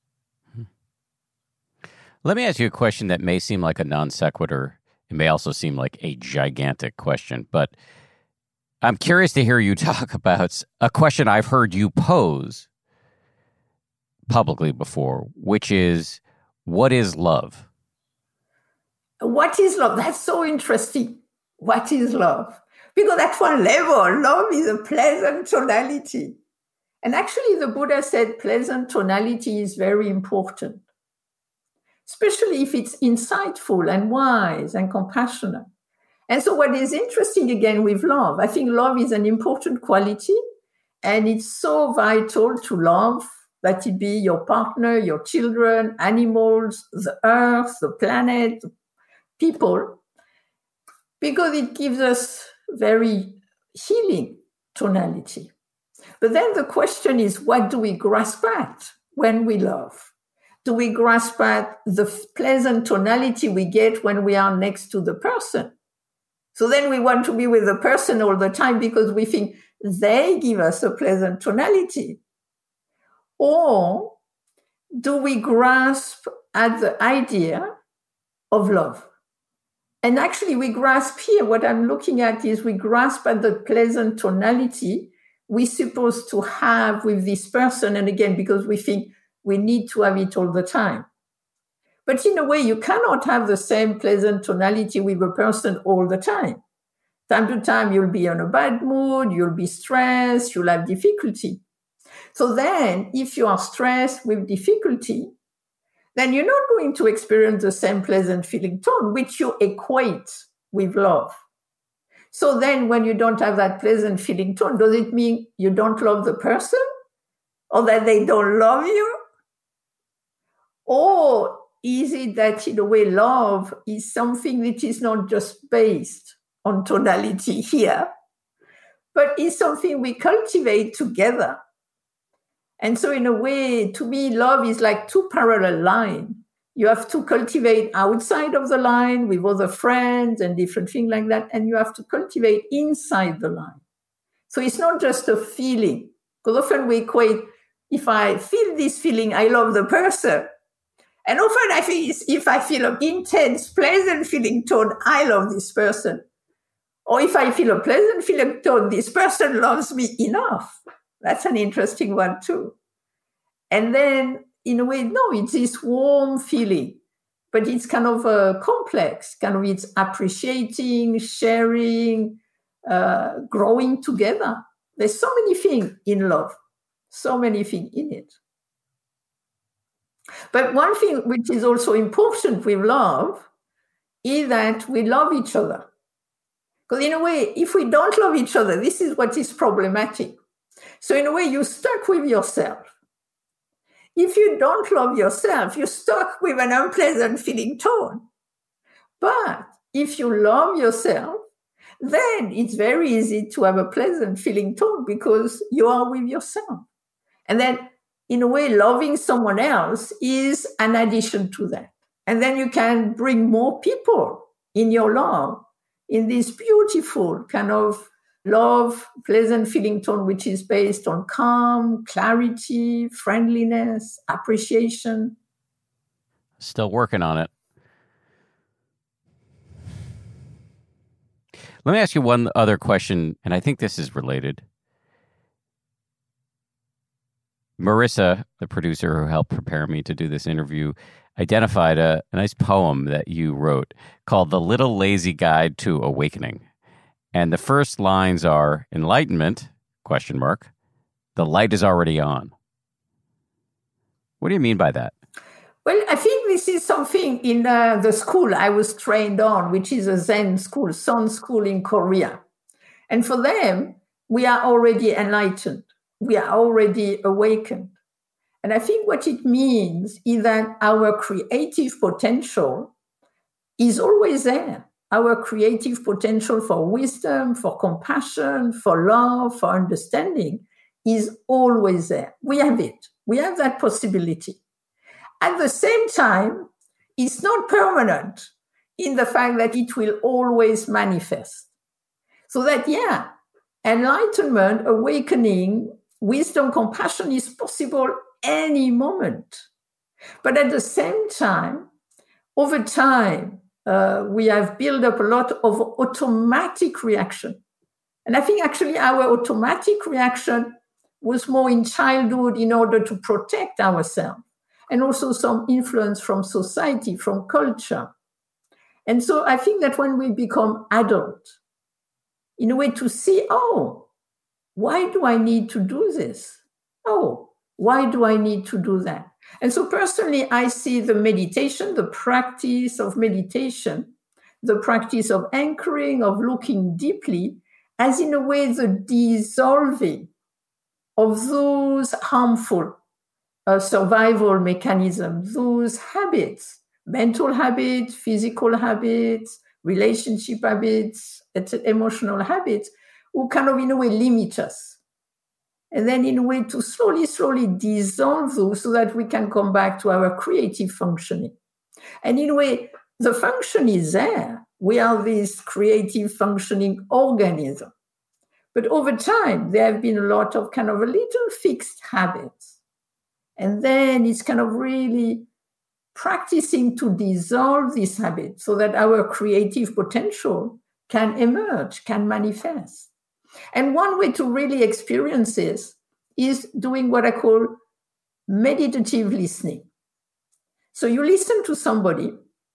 Let me ask you a question that may seem like a non sequitur. It may also seem like a gigantic question, but I'm curious to hear you talk about a question I've heard you pose publicly before, which is, what is love? What is love? That's so interesting. What is love? Because at one level, love is a pleasant tonality. And actually, the Buddha said pleasant tonality is very important, especially if it's insightful and wise and compassionate. And so what is interesting again with love, I think love is an important quality, and it's so vital to love, that it be your partner, your children, animals, the earth, the planet, people, because it gives us very healing tonality. But then the question is, what do we grasp at when we love? Do we grasp at the pleasant tonality we get when we are next to the person? So then we want to be with the person all the time because we think they give us a pleasant tonality. Or do we grasp at the idea of love? And actually we grasp here, what I'm looking at is we grasp at the pleasant tonality we're supposed to have with this person. And again, because we think we need to have it all the time. But in a way, you cannot have the same pleasant tonality with a person all the time. Time to time, you'll be in a bad mood, you'll be stressed, you'll have difficulty. So then, if you are stressed with difficulty, then you're not going to experience the same pleasant feeling tone, which you equate with love. So then, when you don't have that pleasant feeling tone, does it mean you don't love the person? Or that they don't love you? Or is it that, in a way, love is something that is not just based on tonality here, but is something we cultivate together? And so, in a way, to me, love is like two parallel lines. You have to cultivate outside of the line with other friends and different things like that, and you have to cultivate inside the line. So it's not just a feeling, because often we equate, if I feel this feeling, I love the person. And often I think if I feel an intense, pleasant feeling tone, I love this person. Or if I feel a pleasant feeling tone, this person loves me enough. That's an interesting one too. And then, in a way, no, it's this warm feeling, but it's kind of a complex, kind of it's appreciating, sharing, uh, growing together. There's so many things in love, so many things in it. But one thing which is also important with love is that we love each other. Because in a way, if we don't love each other, this is what is problematic. So in a way, you're stuck with yourself. If you don't love yourself, you're stuck with an unpleasant feeling tone. But if you love yourself, then it's very easy to have a pleasant feeling tone because you are with yourself. And then, in a way, loving someone else is an addition to that. And then you can bring more people in your love in this beautiful kind of love, pleasant feeling tone, which is based on calm, clarity, friendliness, appreciation. Still working on it. Let me ask you one other question, and I think this is related. Marissa, the producer who helped prepare me to do this interview, identified a, a nice poem that you wrote called The Little Lazy Guide to Awakening. And the first lines are enlightenment, question mark, The light is already on. What do you mean by that? Well, I think this is something in uh, the school I was trained on, which is a Zen school, Son school in Korea. And for them, we are already enlightened. We are already awakened. And I think what it means is that our creative potential is always there. Our creative potential for wisdom, for compassion, for love, for understanding is always there. We have it. We have that possibility. At the same time, it's not permanent in the fact that it will always manifest. So that, yeah, enlightenment, awakening, wisdom, compassion is possible any moment. But at the same time, over time, uh, we have built up a lot of automatic reaction. And I think actually our automatic reaction was more in childhood in order to protect ourselves, and also some influence from society, from culture. And so I think that when we become adult, in a way to see, oh, why do I need to do this? Oh, why do I need to do that? And so personally, I see the meditation, the practice of meditation, the practice of anchoring, of looking deeply, as in a way the dissolving of those harmful uh, survival mechanisms, those habits, mental habits, physical habits, relationship habits, emotional habits, who kind of in a way limit us. And then in a way to slowly, slowly dissolve those so that we can come back to our creative functioning. And in a way, the function is there. We are this creative functioning organism. But over time, there have been a lot of kind of a little fixed habits. And then it's kind of really practicing to dissolve these habits so that our creative potential can emerge, can manifest. And one way to really experience this is doing what I call meditative listening. So you listen to somebody,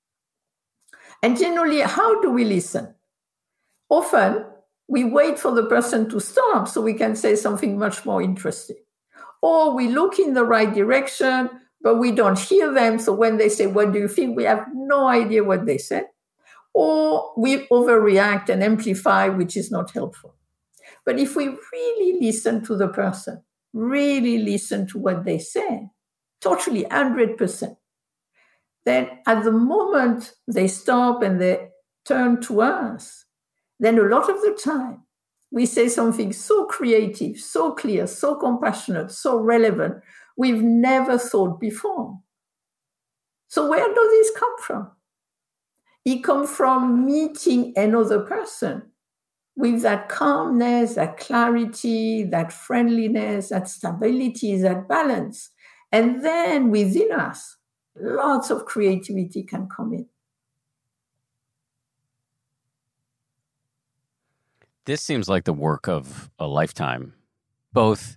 and generally, how do we listen? Often, we wait for the person to stop so we can say something much more interesting. Or we look in the right direction, but we don't hear them. So when they say, what do you think? We have no idea what they said. Or we overreact and amplify, which is not helpful. But if we really listen to the person, really listen to what they say, totally one hundred percent, then at the moment they stop and they turn to us, then a lot of the time we say something so creative, so clear, so compassionate, so relevant, we've never thought before. So where does this come from? It comes from meeting another person with that calmness, that clarity, that friendliness, that stability, that balance. And then within us, lots of creativity can come in. This seems like the work of a lifetime, both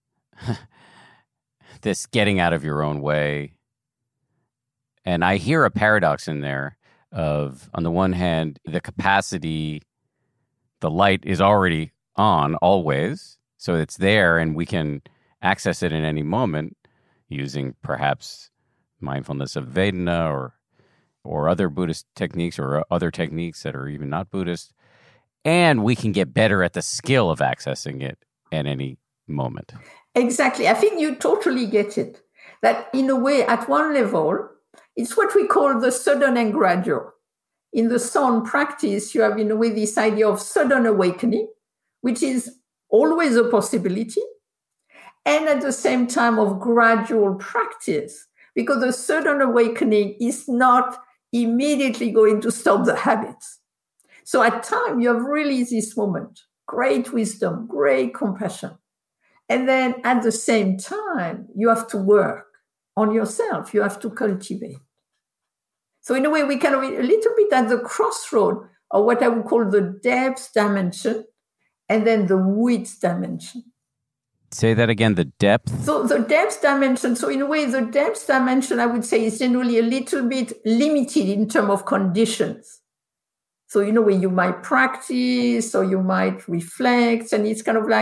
this getting out of your own way. And I hear a paradox in there of, on the one hand, the capacity, the light is already on always, so it's there and we can access it in any moment using perhaps mindfulness of Vedana or or other Buddhist techniques or other techniques that are even not Buddhist. And we can get better at the skill of accessing it at any moment. Exactly. I think you totally get it. That in a way, at one level, it's what we call the sudden and gradual. In the Son practice, you have in a way this idea of sudden awakening, which is always a possibility, and at the same time of gradual practice, because the sudden awakening is not immediately going to stop the habits. So at time, you have really this moment, great wisdom, great compassion. And then at the same time, you have to work on yourself. You have to cultivate. So in a way, we kind of a little bit at the crossroad of what I would call the depth dimension and then the width dimension. Say that again, the depth? So the depth dimension, so in a way, the depth dimension, I would say, is generally a little bit limited in terms of conditions. So, in a way, you might practice or you might reflect, and it's kind of like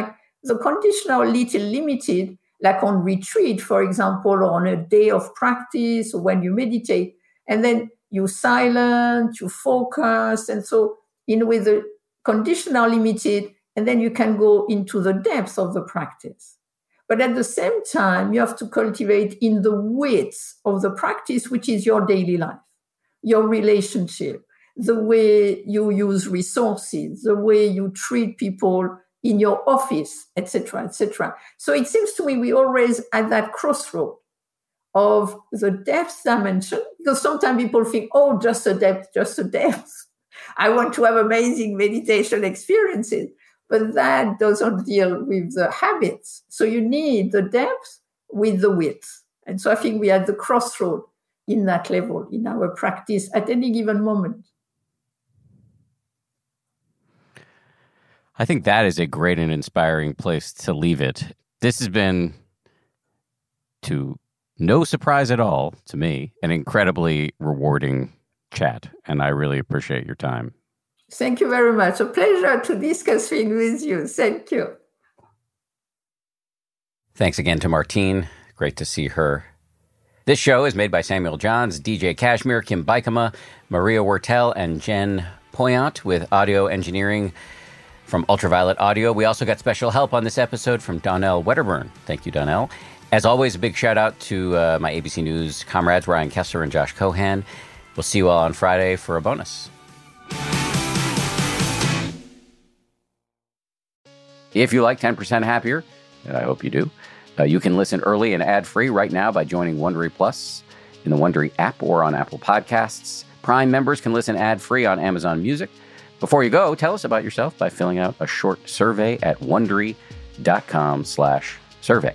The conditional little limited, like on retreat, for example, or on a day of practice, or when you meditate, and then you silent, you focus. And so in with the conditional limited, and then you can go into the depth of the practice. But at the same time, you have to cultivate in the width of the practice, which is your daily life, your relationship, the way you use resources, the way you treat people in your office, et cetera, et cetera. So it seems to me we always at that crossroad of the depth dimension, because sometimes people think, oh, just a depth, just a depth. I want to have amazing meditation experiences, but that doesn't deal with the habits. So you need the depth with the width. And so I think we are at the crossroad in that level in our practice at any given moment. I think that is a great and inspiring place to leave it. This has been, to no surprise at all to me, an incredibly rewarding chat, and I really appreciate your time. Thank you very much. A pleasure to discuss things with you. Thank you. Thanks again to Martine. Great to see her. This show is made by Samuel Johns, D J Kashmir, Kim Bikama, Maria Wertel, and Jen Poyant, with audio engineering from Ultraviolet Audio. We also got special help on this episode from Donnell Wedderburn. Thank you, Donnell. As always, a big shout out to uh, my A B C News comrades, Ryan Kessler and Josh Cohan. We'll see you all on Friday for a bonus. If you like ten percent Happier, and I hope you do, uh, you can listen early and ad-free right now by joining Wondery Plus in the Wondery app or on Apple Podcasts. Prime members can listen ad-free on Amazon Music. Before you go, tell us about yourself by filling out a short survey at Wondery.com slash survey.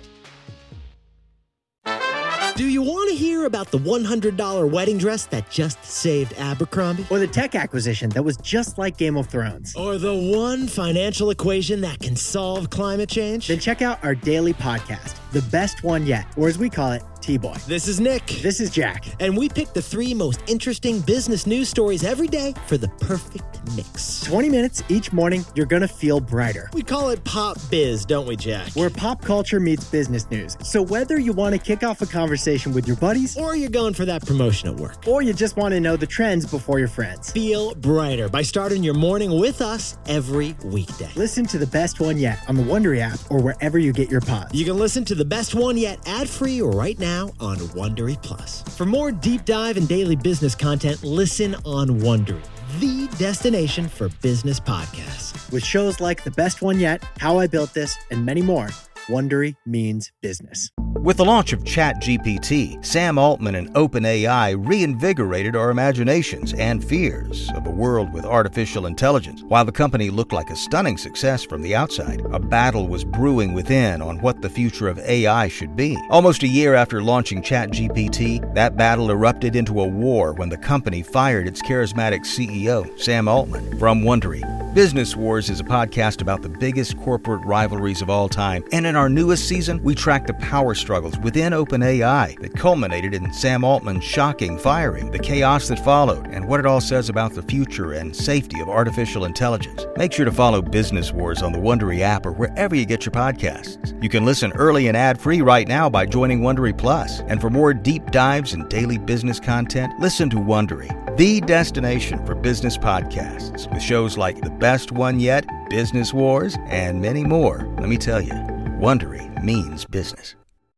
Do you want to hear about the one hundred dollars wedding dress that just saved Abercrombie? Or the tech acquisition that was just like Game of Thrones? Or the one financial equation that can solve climate change? Then check out our daily podcast, The Best One Yet, or as we call it, T-Boy. This is Nick. This is Jack. And we pick the three most interesting business news stories every day for the perfect mix. twenty minutes each morning, you're going to feel brighter. We call it Pop Biz, don't we, Jack? Where pop culture meets business news. So whether you want to kick off a conversation with your buddies, or you're going for that promotion at work, or you just want to know the trends before your friends, feel brighter by starting your morning with us every weekday. Listen to The Best One Yet on the Wondery app or wherever you get your pods. You can listen to The Best One Yet ad-free right now on Wondery Plus. For more deep dive and daily business content, listen on Wondery, the destination for business podcasts. With shows like The Best One Yet, How I Built This, and many more, Wondery means business. With the launch of ChatGPT, Sam Altman and OpenAI reinvigorated our imaginations and fears of a world with artificial intelligence. While the company looked like a stunning success from the outside, a battle was brewing within on what the future of A I should be. Almost a year after launching ChatGPT, that battle erupted into a war when the company fired its charismatic C E O, Sam Altman. From Wondery, Business Wars is a podcast about the biggest corporate rivalries of all time, and in our newest season, we track the power struggles within OpenAI that culminated in Sam Altman's shocking firing, the chaos that followed, and what it all says about the future and safety of artificial intelligence. Make sure to follow Business Wars on the Wondery app or wherever you get your podcasts. You can listen early and ad-free right now by joining Wondery Plus. And for more deep dives and daily business content, listen to Wondery, the destination for business podcasts, with shows like The Best One Yet, Business Wars, and many more. Let me tell you, Wondery means business.